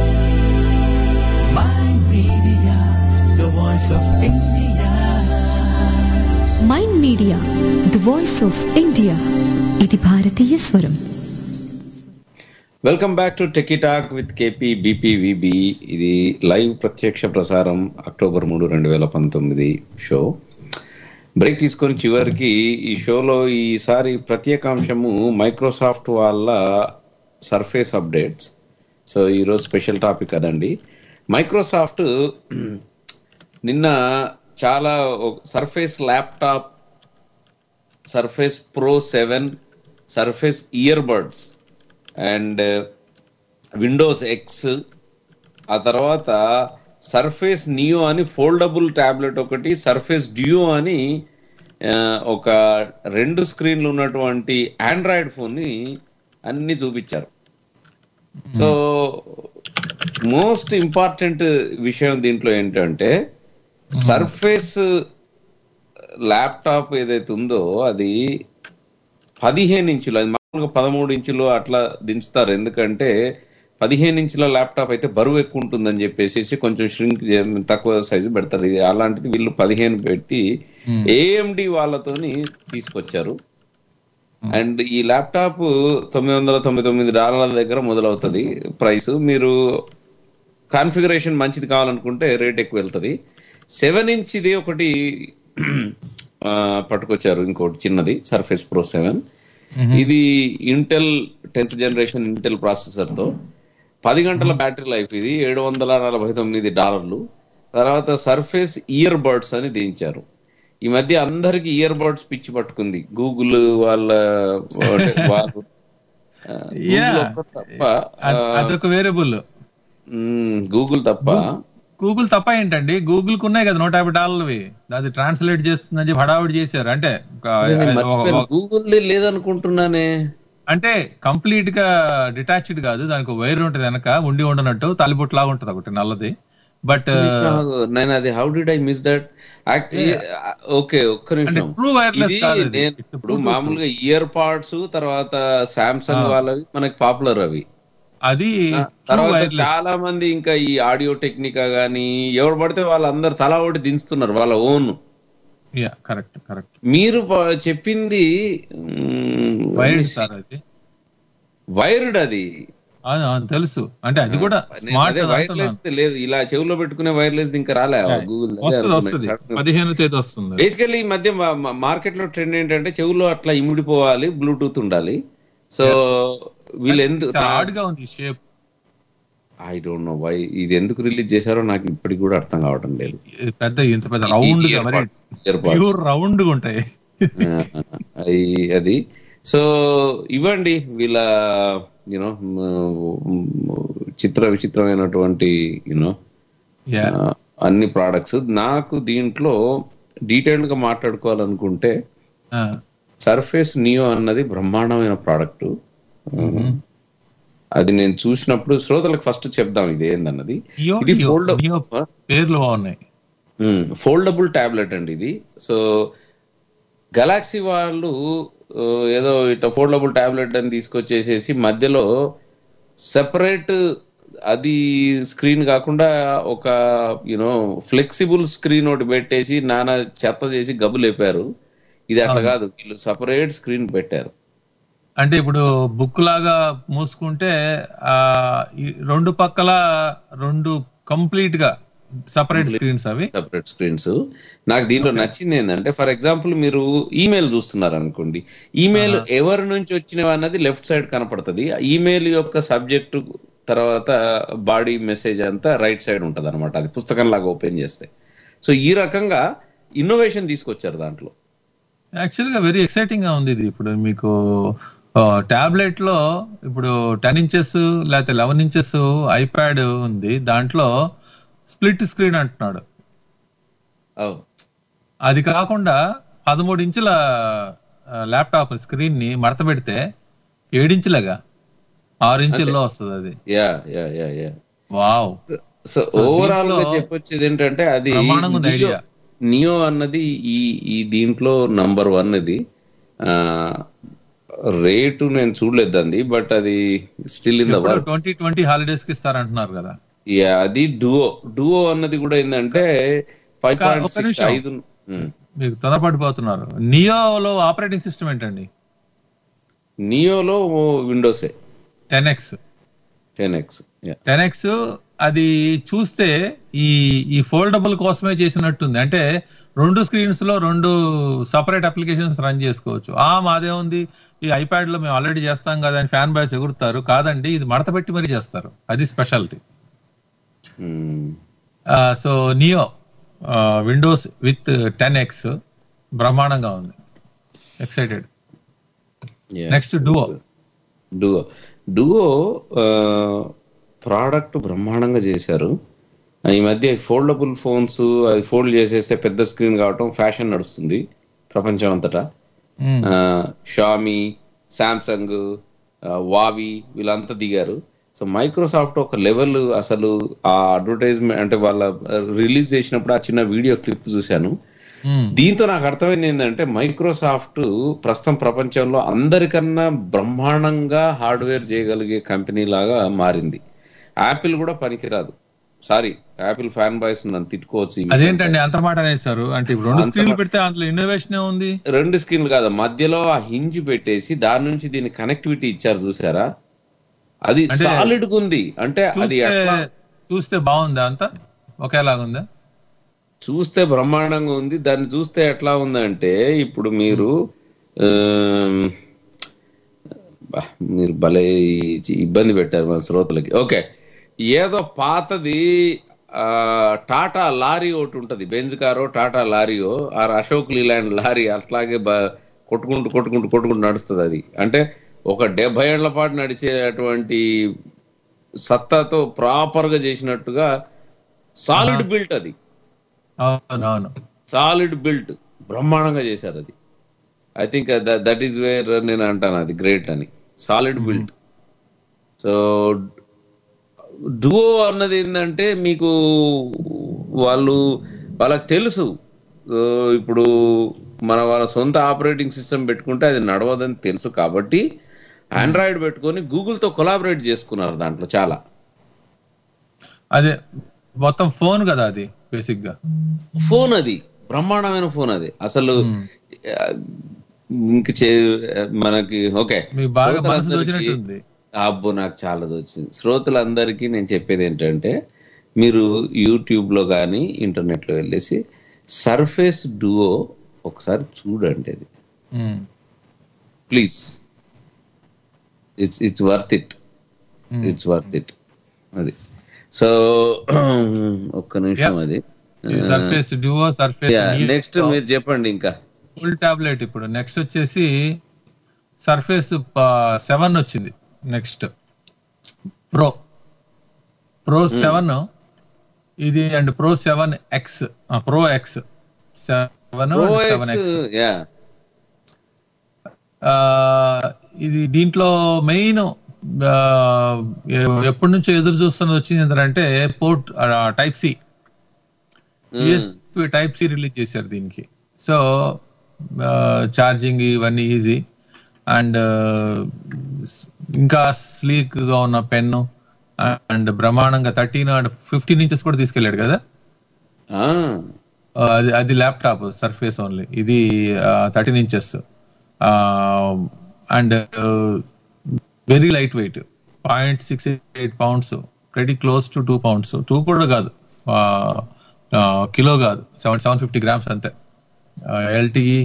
Mind Media, the voice of India. Mind Media, the voice of India, ఇది భారతీయ స్వరం. Welcome back to techie talk with KP BPVB. ఇది live ప్రత్యక్ష ప్రసారం October మూడు రెండు వేల పంతొమ్మిది షో. బ్రేక్ తీసుకొని చివరికి ఈ షోలో ఈసారి ప్రత్యేకాంశము మైక్రోసాఫ్ట్ వాళ్ళ సర్ఫేస్ అప్డేట్స్. సో ఈరోజు స్పెషల్ టాపిక్ అదండి. మైక్రోసాఫ్ట్ నిన్న చాలా Surface laptop, Surface Pro seven, Surface earbuds and Windows X, ఆ తర్వాత సర్ఫేస్ నియో అని ఫోల్డబుల్ ట్యాబ్లెట్ ఒకటి, సర్ఫేస్ డ్యూయో అని ఒక రెండు స్క్రీన్లు ఉన్నటువంటి ఆండ్రాయిడ్ ఫోన్ని అన్ని చూపించారు. సో మోస్ట్ ఇంపార్టెంట్ విషయం దీంట్లో ఏంటంటే, సర్ఫేస్ ల్యాప్టాప్ ఏదైతే ఉందో అది పదిహేను ఇంచులు, అది మామూలుగా పదమూడు ఇంచులు అట్లా దించుతారు. ఎందుకంటే పదిహేను ఇంచుల ల్యాప్టాప్ అయితే బరువు ఎక్కువ ఉంటుందని చెప్పేసి కొంచెం ష్రింక్ తక్కువ సైజు పెడతారు. ఇది అలాంటిది వీళ్ళు పదిహేను పెట్టి ఏఎండి వాళ్ళతోని తీసుకొచ్చారు. అండ్ ఈ ల్యాప్టాప్ తొమ్మిది వందల తొంభై తొమ్మిది డాలర్ల దగ్గర మొదలవుతుంది ప్రైస్. మీరు కాన్ఫిగరేషన్ మంచిది కావాలనుకుంటే రేట్ ఎక్కువ వెళ్తుంది. సెవెన్ ఇంచ్ ఇది ఒకటి పట్టుకొచ్చారు, ఇంకోటి చిన్నది సర్ఫేస్ ప్రో సెవెన్. ఇది Intel tenth generation Intel processor తో పది గంటల బ్యాటరీ లైఫ్. ఇది ఏడు వందల నలభై తొమ్మిది డాలర్లు. తర్వాత సర్ఫేస్ ఇయర్ బడ్స్ అని దించారు. ఈ మధ్య అందరికి ఇయర్ బడ్స్ పిచ్చి పట్టుకుంది. గూగుల్ వాళ్ళ వాళ్ళు తప్ప, అదొక వేరియబుల్. గూగుల్ తప్ప గూగుల్ తప్ప ఏంటండి, గూగుల్ కు ఉన్నాయి కదా నూట యాభై డాలర్వి, అది ట్రాన్స్లేట్ చేస్తుందని చెప్పి హడావుడి చేశారు. అంటే గూగుల్ లేదనుకుంటున్నానే. అంటే కంప్లీట్ గా డిటాచ్డ్ కాదు, దానికి వైర్ ఉంటది వెనక, ఉండి ఉండనట్టు తాలిబొట్టు లాగా ఉంటది ఒకటి నల్లది. బట్ నేను అది how did I miss that. Okay, ఒక్క నిమిషం. ట్రూ వైర్లెస్ కాదు ఇప్పుడు మామూలుగా ఇయర్ పాడ్స్ తర్వాత సామ్సంగ్ వాళ్ళవి మనకి పాపులర్ అవి. అది తర్వాత చాలా మంది ఇంకా ఈ ఆడియో టెక్నికా గానీ ఎవరు పడితే వాళ్ళందరూ తలా ఒకటి దించుతున్నారు వాళ్ళ ఓన్. Correct correct. మీరు చెప్పింది వైర్డ్, అది తెలుసు. అంటే అది కూడా వైర్లెస్ లేదు, ఇలా చెవులో పెట్టుకునే వైర్లెస్ ఇంకా రాలే. గూగుల్ పదిహేను తేదీ వస్తుంది. బేసికల్లీ ఈ మధ్య మార్కెట్ లో ట్రెండ్ ఏంటంటే చెవుల్లో అట్లా ఇమిడిపోవాలి, బ్లూటూత్ ఉండాలి. సో వీళ్ళు ఎందుకు హార్డ్ గా ఉంది shape, I don't know why ఇది ఎందుకు రిలీజ్ చేశారో నాకు ఇప్పటికి కూడా అర్థం కావటం లేదు. పెద్ద ఇంత పెద్ద రౌండ్ రౌండ్ ఉంటాయి అది. సో ఇవ్వండి వీళ్ళ యూనో చిత్ర విచిత్రమైనటువంటి యూనో అన్ని ప్రోడక్ట్స్. నాకు దీంట్లో డీటెయిల్డ్ గా మాట్లాడుకోవాలనుకుంటే సర్ఫేస్ నియో అన్నది బ్రహ్మాండమైన ప్రోడక్ట్. అది నేను చూసినప్పుడు శ్రోతలకు ఫస్ట్ చెప్దాం ఇది ఏందన్నది. ఇది ఫోల్డబుల్ టాబ్లెట్ అండి ఇది. సో గెలాక్సీ వాళ్ళు ఏదో ఇట్లా ఫోల్డబుల్ టాబ్లెట్ అని తీసుకొచ్చేసేసి మధ్యలో సెపరేట్ అది స్క్రీన్ కాకుండా ఒక యూనో ఫ్లెక్సిబుల్ స్క్రీన్ ఒకటి పెట్టేసి నానా చెత్త చేసి గబ్బు లేపారు. ఇది అట్లా కాదు, వీళ్ళు సపరేట్ స్క్రీన్ పెట్టారు. అంటే ఇప్పుడు బుక్ లాగా మూసుకుంటే ఆ రెండు పక్కల రెండు కంప్లీట్ గా సపరేట్ స్క్రీన్స్, అవి సపరేట్ స్క్రీన్స్. నాకు దీంట్లో నచ్చింది ఏంటంటే ఫర్ ఎగ్జాంపుల్ మీరు ఈమెయిల్ చూస్తున్నారు అనుకోండి, ఈమెయిల్ ఎవరి నుంచి వచ్చినవి అన్నది లెఫ్ట్ సైడ్ కనపడుతుంది. ఈమెయిల్ యొక్క సబ్జెక్టు తర్వాత బాడీ మెసేజ్ అంతా రైట్ సైడ్ ఉంటది అనమాట, అది పుస్తకం లాగా ఓపెన్ చేస్తే. సో ఈ రకంగా ఇన్నోవేషన్ తీసుకొచ్చారు దాంట్లో. యాక్చువల్గా వెరీ ఎక్సైటింగ్ గా ఉంది ఇది. ఇప్పుడు మీకు టాబ్లెట్ లో ఇప్పుడు టెన్ ఇంచెస్ లేకపోతే లెవెన్ ఇంచెస్ ఐప్యాడ్ ఉంది, దాంట్లో స్ప్లిట్ స్క్రీన్ అంటున్నాడు. అది కాకుండా పదమూడు ఇంచుల ల్యాప్టాప్ స్క్రీన్ ని మడత పెడితే ఏడించులుగా ఆరు ఇంచుల్లో వస్తుంది అది. వావ్. సో ఓవరాల్ గా చెప్పొచ్చేది ఏంటంటే అది నియో అన్నది ఈ ఈ దీంట్లో నంబర్ వన్. ఇది రేటు నేను చూడలేదు అంది, బట్ అది still in the work. Twenty twenty holidays కి ఇస్తారంటున్నారు కదా. యా అది డువో డువో అన్నది కూడా ఏంటంటే ఫైవ్ పాయింట్ సిక్స్ ఐదు. మీకు తొందరపడిపోతున్నారు. నియోలో ఆపరేటింగ్ సిస్టమ్ ఏంటండి? నియోలో విండోసే ten X ten X ten X అది చూస్తే ఈ ఈ ఫోల్డబుల్ కోసమే చేసినట్టుంది. అంటే రెండు స్క్రీన్స్ లో రెండు సపరేట్ అప్లికేషన్స్ రన్ చేసుకోవచ్చు. ఆ మాదే ఉంది, ఈ ఐప్యాడ్ లో మేము ఆల్రెడీ చేస్తాం కదా అని ఫ్యాన్ బాయ్స్ ఎగురుతారు. కాదండి, ఇది మడత పెట్టి మరీ చేస్తారు, అది speciality. So Neo Windows with ten X బ్రహ్మాండంగా ఉంది. Excited. Next Duo. Duo Duo product బ్రహ్మాండంగా చేశారు. ఈ మధ్య ఫోల్డబుల్ ఫోన్స్ అది ఫోల్డ్ చేసేస్తే పెద్ద స్క్రీన్ కావటం ఫ్యాషన్ నడుస్తుంది ప్రపంచం అంతటా. షామీ, శాంసంగ్, వావి వీళ్ళంతా దిగారు. సో మైక్రోసాఫ్ట్ ఒక లెవెల్ అసలు ఆ అడ్వర్టైజ్మెంట్ అంటే వాళ్ళ రిలీజ్ చేసినప్పుడు ఆ చిన్న వీడియో క్లిప్ చూశాను. దీంతో నాకు అర్థమైంది ఏంటంటే మైక్రోసాఫ్ట్ ప్రస్తుతం ప్రపంచంలో అందరికన్నా బ్రహ్మాండంగా హార్డ్వేర్ చేయగలిగే కంపెనీ లాగా మారింది. యాపిల్ కూడా పనికిరాదు. సారీ, యాపిల్ ఫ్యాన్ బాయ్స్ నన్ను తిట్టుకోవచ్చు. అదేంటండి అంత మాట అనేసారు? అంటే రెండు స్క్రీన్లు పెడితే అందులో ఇన్నోవేషన్ ఉంది. రెండు స్క్రీన్లు కాదు, మధ్యలో ఆ హింజ్ పెట్టేసి దాని నుంచి దీని కనెక్టివిటీ ఇచ్చారు చూసారా, అది సాలిడ్ గా ఉంది. అంటే అది చూస్తే బాగుందా? అంతా ఒకేలాగుందా? చూస్తే బ్రహ్మాండంగా ఉంది. దాన్ని చూస్తే ఎట్లా ఉందంటే ఇప్పుడు మీరు మీరు భలే ఇబ్బంది పెట్టారు మన శ్రోతలకి. ఓకే, ఏదో పాతది ఆ టాటా లారీ ఒకటి ఉంటది, బెంజ్ కారో టాటా లారీయో ఆ అశోక్ లీలాండ్ లారీ అట్లాగే కొట్టుకుంటూ కొట్టుకుంటూ కొట్టుకుంటూ నడుస్తుంది. అది అంటే ఒక డెబ్బై ఏళ్ల పాటు నడిచేటువంటి సత్తాతో ప్రాపర్ గా చేసినట్టుగా సాలిడ్ బిల్ట్. అది సాలిడ్ బిల్ట్ బ్రహ్మాండంగా చేశారు. అది I think that is where నేను అంటాను అది గ్రేట్ అని. Solid built. సో డువో అన్నది ఏంటంటే మీకు వాళ్ళు వాళ్ళకి తెలుసు ఇప్పుడు మన వాళ్ళ సొంత ఆపరేటింగ్ సిస్టమ్ పెట్టుకుంటే అది నడవదని తెలుసు కాబట్టి ఆండ్రాయిడ్ పెట్టుకొని గూగుల్ తో కొలాబరేట్ చేసుకున్నారు దాంట్లో చాలా. అదే మొత్తం ఫోన్ కదా అది బేసిక్ గా. ఫోన్ అది బ్రహ్మాండమైన ఫోన్ అది అసలు. ఇంక మనకి ఓకే అబ్బో నాకు చాలా దోచింది. శ్రోతలందరికీ నేను చెప్పేది ఏంటంటే మీరు యూట్యూబ్ లో కానీ ఇంటర్నెట్ లో వెళ్ళేసి సర్ఫేస్ డువో ఒకసారి చూడండి. అది please, it's it's worth it it's worth it. అది సో ఒక్క నిమిషం అది సర్ఫేస్ డ్యూయో సర్ఫేస్ నెక్స్ట్ మీరు చెప్పండి. ఇంకా ఫుల్ టాబ్లెట్. ఇప్పుడు నెక్స్ట్ వచ్చేసి సర్ఫేస్ సెవెన్ వచ్చింది. నెక్స్ట్ ప్రో ప్రో సెవెన్ ఇది and Pro seven X Pro X seven seven X ఇది దీంట్లో మెయిన్ ఎప్పటి నుంచో ఎదురు చూస్తున్నది వచ్చింది ఏంటంటే port type C USB type C release చేశారు దీనికి. సో ఛార్జింగ్ ఇవన్నీ ఈజీ అండ్ ఇంకా స్లీక్ గా ఉన్న పెన్ను అండ్ బ్రహ్మాండంగా థర్టీన్ అండ్ ఫిఫ్టీన్ ఇంచెస్ కూడా తీసుకెళ్ళాడు కదా. అది అది ల్యాప్టాప్ సర్ఫేస్ ఓన్లీ. ఇది thirteen inches and very light weight, point six eight pounds, very close to two pounds. Two కూడా కాదు, కిలో కాదు, సెవెన్ సెవెన్ ఫిఫ్టీ గ్రామ్స్ అంతే. ఎల్టీఈ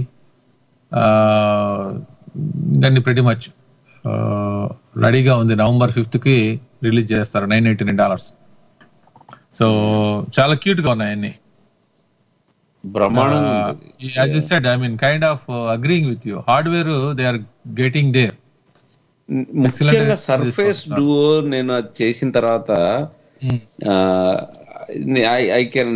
దాన్ని ప్రతి మచ్ రెడీగా ఉంది. నవంబర్ ఫిఫ్త్ కి రిలీజ్ చేస్తారు, nine eighty nine dollars. So చాలా క్యూట్ గా ఉన్నాయి అన్ని. As you said, I mean kind of agreeing with you. Hardware they are getting there. ముఖ్యంగా సర్ఫేస్ డూయో నేను అది చేసిన తర్వాత ఐ కెన్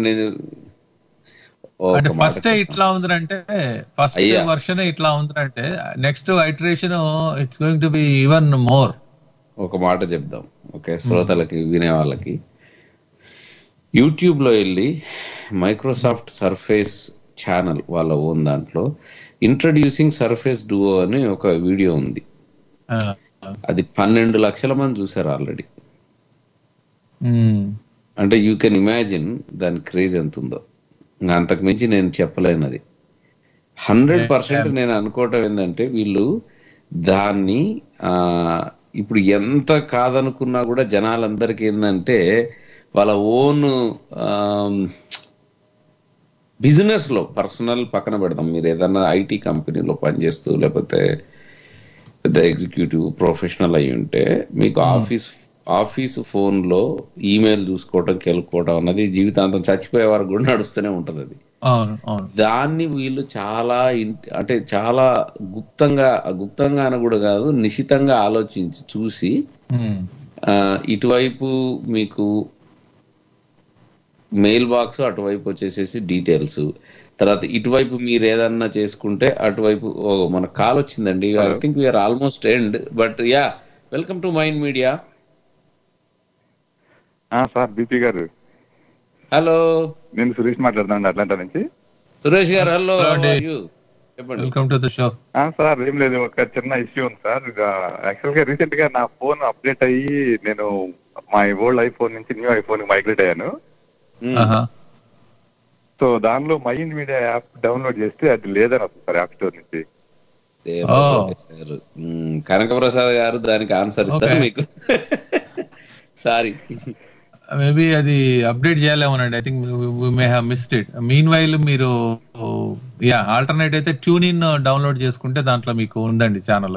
అంటే ఫస్ట్ ఇట్లా ఉందంటే ఫస్ట్ వర్షన్ ఇట్లా ఉందంటే next iteration it's going to be even more. ఒక మాట చెప్దాం ఓకే శ్రోతలకి, వినే వాళ్ళకి. యూట్యూబ్ లో వెళ్ళి మైక్రోసాఫ్ట్ సర్ఫేస్ ఛానల్ వాళ్ళ ఓన్ దాంట్లో ఇంట్రడ్యూసింగ్ సర్ఫేస్ డూయో అని ఒక వీడియో ఉంది. అది పన్నెండు లక్షల మంది చూసారు ఆల్రెడీ. అంటే యూ కెన్ ఇమాజిన్ దాని క్రేజ్ ఎంత ఉందో. అంతకు మించి నేను చెప్పలేనది. హండ్రెడ్ పర్సెంట్ నేను అనుకోవటం ఏంటంటే వీళ్ళు దాన్ని ఆ ఇప్పుడు ఎంత కాదనుకున్నా కూడా జనాలందరికీ ఏంటంటే వాళ్ళ ఓన్ బిజినెస్ లో, పర్సనల్ పక్కన పెడదాం, మీరు ఏదన్నా ఐటీ కంపెనీలో పనిచేస్తూ లేకపోతే పెద్ద ఎగ్జిక్యూటివ్ ప్రొఫెషనల్ అయి ఉంటే మీకు ఆఫీస్ ఆఫీస్ ఫోన్ లో ఈమెయిల్ చూసుకోవటం కెలుకోవడం అన్నది జీవితాంతం చచ్చిపోయే వరకు కూడా నడుస్తూనే ఉంటది. అది దాన్ని వీళ్ళు చాలా అంటే చాలా గుప్తంగా గుప్తంగా అని కూడా కాదు, నిశితంగా ఆలోచించి చూసి ఇటువైపు మీకు మెయిల్ బాక్స్, అటువైపు వచ్చేసేసి డీటెయిల్స్, తర్వాత ఇటువైపు మీరు ఏదన్నా చేసుకుంటే అటువైపు మన కాల్ వచ్చిందండి. I think we're almost end, but yeah welcome to Mind Media. Sir BP గారు, హలో, నేను సురేష్ మాట్లాడుతున్నాను అట్లాంటా నుంచి. సురేష్ గారు hello, welcome to the show. Sir ఏం లేదు, ఒక చిన్న ఇష్యూ ఉంది సార్. యాక్చువల్ గా రీసెంట్ గా నా ఫోన్ అప్డేట్ అయ్యి నేను మా ఓల్డ్ ఐఫోన్ నుంచి న్యూ ఐఫోన్ మైగ్రేట్ అయ్యాను. సో దానిలో మైండ్ మీడియా యాప్ డౌన్లోడ్ చేస్తే అది లేదని వస్తుంది సార్ యాప్ స్టోర్ నుంచి. కనకప్రసాద్ గారు దానికి ఆన్సర్ ఇస్తారు మీకు. సారీ, మేబీ అది అప్డేట్ చేయాలేమోనండి. I think we may have missed it. Meanwhile మీరు యా ఆల్టర్నేట్ అయితే ట్యూన్ ఇన్ డౌన్లోడ్ చేసుకుంటే దాంట్లో మీకు ఉందండి ఛానల్.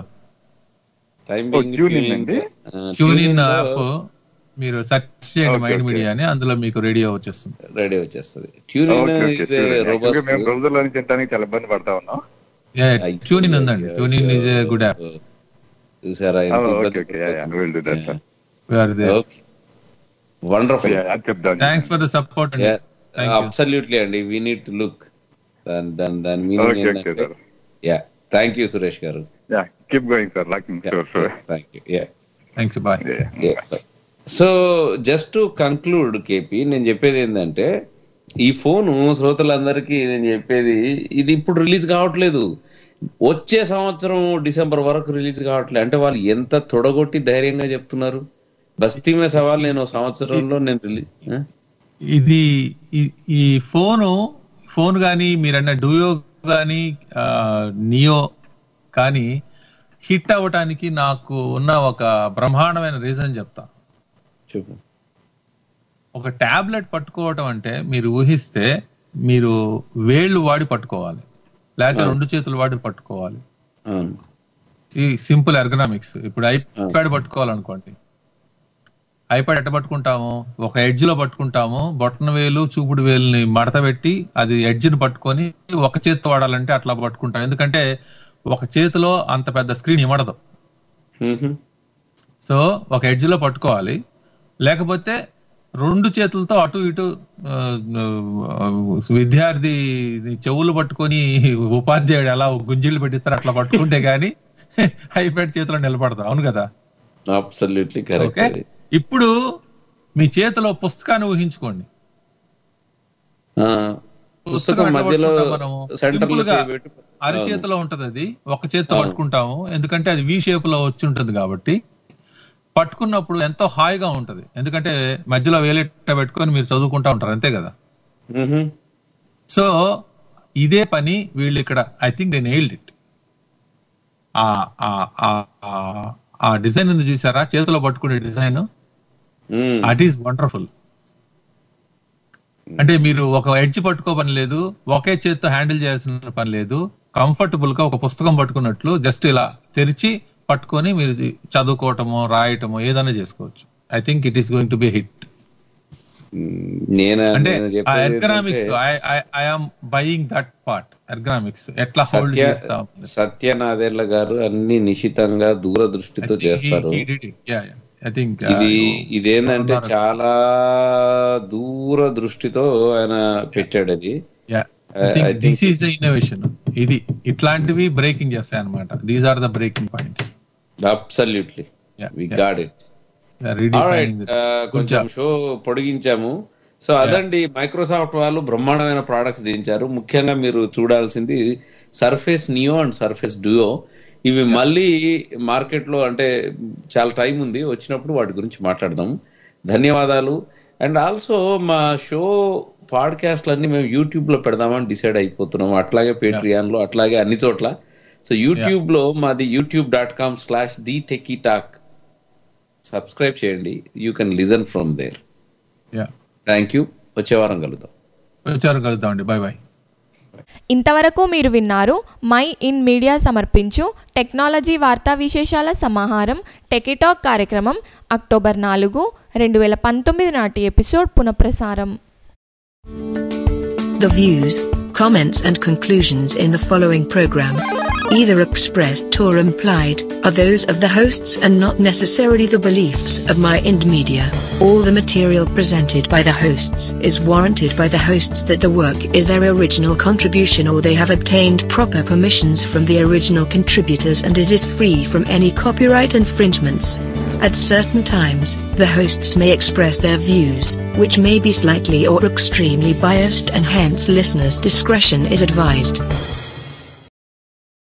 ట్యూన్ ఇన్ యాప్ మీరు సెర్చ్ చేయండి మైండ్ మీడియా అని, అందులో మీకు రేడియో వచ్చేస్తుంది. రేడియో వచ్చేస్తుంది. ట్యూన్ ఇన్ బ్రౌజర్ లో నుంచి చేయడానికి చాలా ఇబ్బంది పడతా ఉన్నాం. ట్యూన్ ఇన్ ఉందండి. TuneIn is a good app. చూసారా? Wonderful. Thanks for the support. Absolutely అండి, వి నీడ్ టు లుక్ దాని దాని దాని మీనింగ్ ఏంటంటే యా థ్యాంక్ యూ సురేష్ గారు. Yeah keep going sir. Like sure sure. Thank you. Yeah thanks. Bye. So just to conclude KP, నేను చెప్పేది ఏంటంటే ఈ ఫోను శ్రోతలందరికీ నేను చెప్పేది ఇది ఇప్పుడు రిలీజ్ కావట్లేదు, వచ్చే సంవత్సరం డిసెంబర్ వరకు రిలీజ్ కావట్లేదు. అంటే వాళ్ళు ఎంత తొడగొట్టి ధైర్యంగా చెప్తున్నారు. బస్తీ మే సవాల్ నేను సంవత్సరంలో నేను రిలీజ్. ఇది ఈ ఫోను ఫోన్ కానీ మీరన్న డూయో కానీ నియో కానీ హిట్ అవ్వటానికి నాకు ఉన్న ఒక బ్రహ్మాండమైన రీజన్ చెప్తా. చెప్పు. ఒక టాబ్లెట్ పట్టుకోవటం అంటే మీరు ఊహిస్తే మీరు వేళ్ళు వాడి పట్టుకోవాలి, లేకపోతే రెండు చేతులు వాడి పట్టుకోవాలి. ఈ సింపుల్ ఎర్గనామిక్స్. ఇప్పుడు ఐప్యాడ్ పట్టుకోవాలనుకోండి, ఐప్యాడ్ ఎట్ట పట్టుకుంటాము, ఒక ఎడ్జ్ లో పట్టుకుంటాము, బొట్టన వేలు చూపుడు వేలుని మడత పెట్టి అది ఎడ్జ్ని పట్టుకొని ఒక చేతితో వాడాలంటే అట్లా పట్టుకుంటాం. ఎందుకంటే ఒక చేతిలో అంత పెద్ద స్క్రీన్ ఇమడదు. సో ఒక ఎడ్జ్ లో పట్టుకోవాలి, లేకపోతే రెండు చేతులతో అటు ఇటు విద్యార్థి చెవులు పట్టుకొని ఉపాధ్యాయుడు ఎలా గుంజీలు పెట్టిస్తారు అట్లా పట్టుకుంటే గానీ ఐప్యాడ్ చేతిలో నిలబడతాం. అవును కదా? Absolutely correct. ఇప్పుడు మీ చేతిలో పుస్తకాన్ని ఊహించుకోండి. పుస్తకం మధ్యలో అరిచేతిలో ఉంటది, అది ఒక చేతితో పట్టుకుంటాము ఎందుకంటే అది వి షేప్ లో వచ్చి ఉంటది కాబట్టి. పట్టుకున్నప్పుడు ఎంతో హాయిగా ఉంటది, ఎందుకంటే మధ్యలో వేలెట్ట పెట్టుకొని మీరు చదువుకుంటా ఉంటారు, అంతే కదా? సో ఇదే పని వీళ్ళు ఇక్కడ I think they nailed it. ఆ డిజైన్ ఉంది చూసారా, చేతిలో పట్టుకునే డిజైన్, అట్ ఈస్ వండర్ఫుల్. అంటే మీరు ఒక ఎడ్జ్ పట్టుకో పని లేదు, ఒకే చేతితో హ్యాండిల్ చేయాల్సిన పని లేదు, కంఫర్టబుల్ గా ఒక పుస్తకం పట్టుకున్నట్లు జస్ట్ ఇలా తెరిచి పట్టుకొని మీరు చదువుకోవటము రాయటము ఏదైనా చేసుకోవచ్చు. I think it is going to be hit. అంటే ergonomics I'm buying that part. Ergonomics ఎట్లా హోల్డ్ చేస్తాం. సత్యనాదేళ్ల గారు అన్ని నిశితంగా దూరదృష్టితో చేస్తారు. ఇది ఇదేంటంటే చాలా దూరదృష్టితో ఆయన పెట్టాడు అది. This is the innovation. ఇది ఇట్లాంటివి బ్రేకింగ్ చేస్తాయి అన్నమాట. These are the breaking points. Absolutely we got it. Alright, కొంచెం షో పొడిగించాము. సో అదండి, మైక్రోసాఫ్ట్ వాళ్ళు బ్రహ్మాండమైన ప్రోడక్ట్స్ దించారు. ముఖ్యంగా మీరు చూడాల్సింది Surface Neo and Surface Duo. ఇవి మళ్ళీ మార్కెట్ లో అంటే చాలా టైం ఉంది, వచ్చినప్పుడు వాటి గురించి మాట్లాడదాం. ధన్యవాదాలు. అండ్ ఆల్సో మా షో పాడ్కాస్ట్లు అన్ని మేము యూట్యూబ్ లో పెడదామని డిసైడ్ అయిపోతున్నాం, అట్లాగే పేట్రియాన్ లో, అట్లాగే అన్ని చోట్ల. సో యూట్యూబ్ లో మాది YouTube dot com slash the Techie Talk subscribe చేయండి. You can listen from there. Thank you. వచ్చే వారం కలుద్దాం. వచ్చే వారం కలుద్దాం అండి. Bye bye. ఇంతవరకు మీరు విన్నారు మై ఇన్ మీడియా సమర్పించు టెక్నాలజీ వార్తా విశేషాల సమాహారం టెకీటాక్ కార్యక్రమం అక్టోబర్ నాలుగు రెండు వేల పంతొమ్మిది నాటి ఎపిసోడ్ పునఃప్రసారం. The views, comments and conclusions in the following program, either expressed or implied, are those of the hosts and not necessarily the beliefs of My Ind Media. All the material presented by the hosts is warranted by the hosts that the work is their original contribution or they have obtained proper permissions from the original contributors and it is free from any copyright infringements. At certain times, the hosts may express their views, which may be slightly or extremely biased and hence listeners' discretion is advised.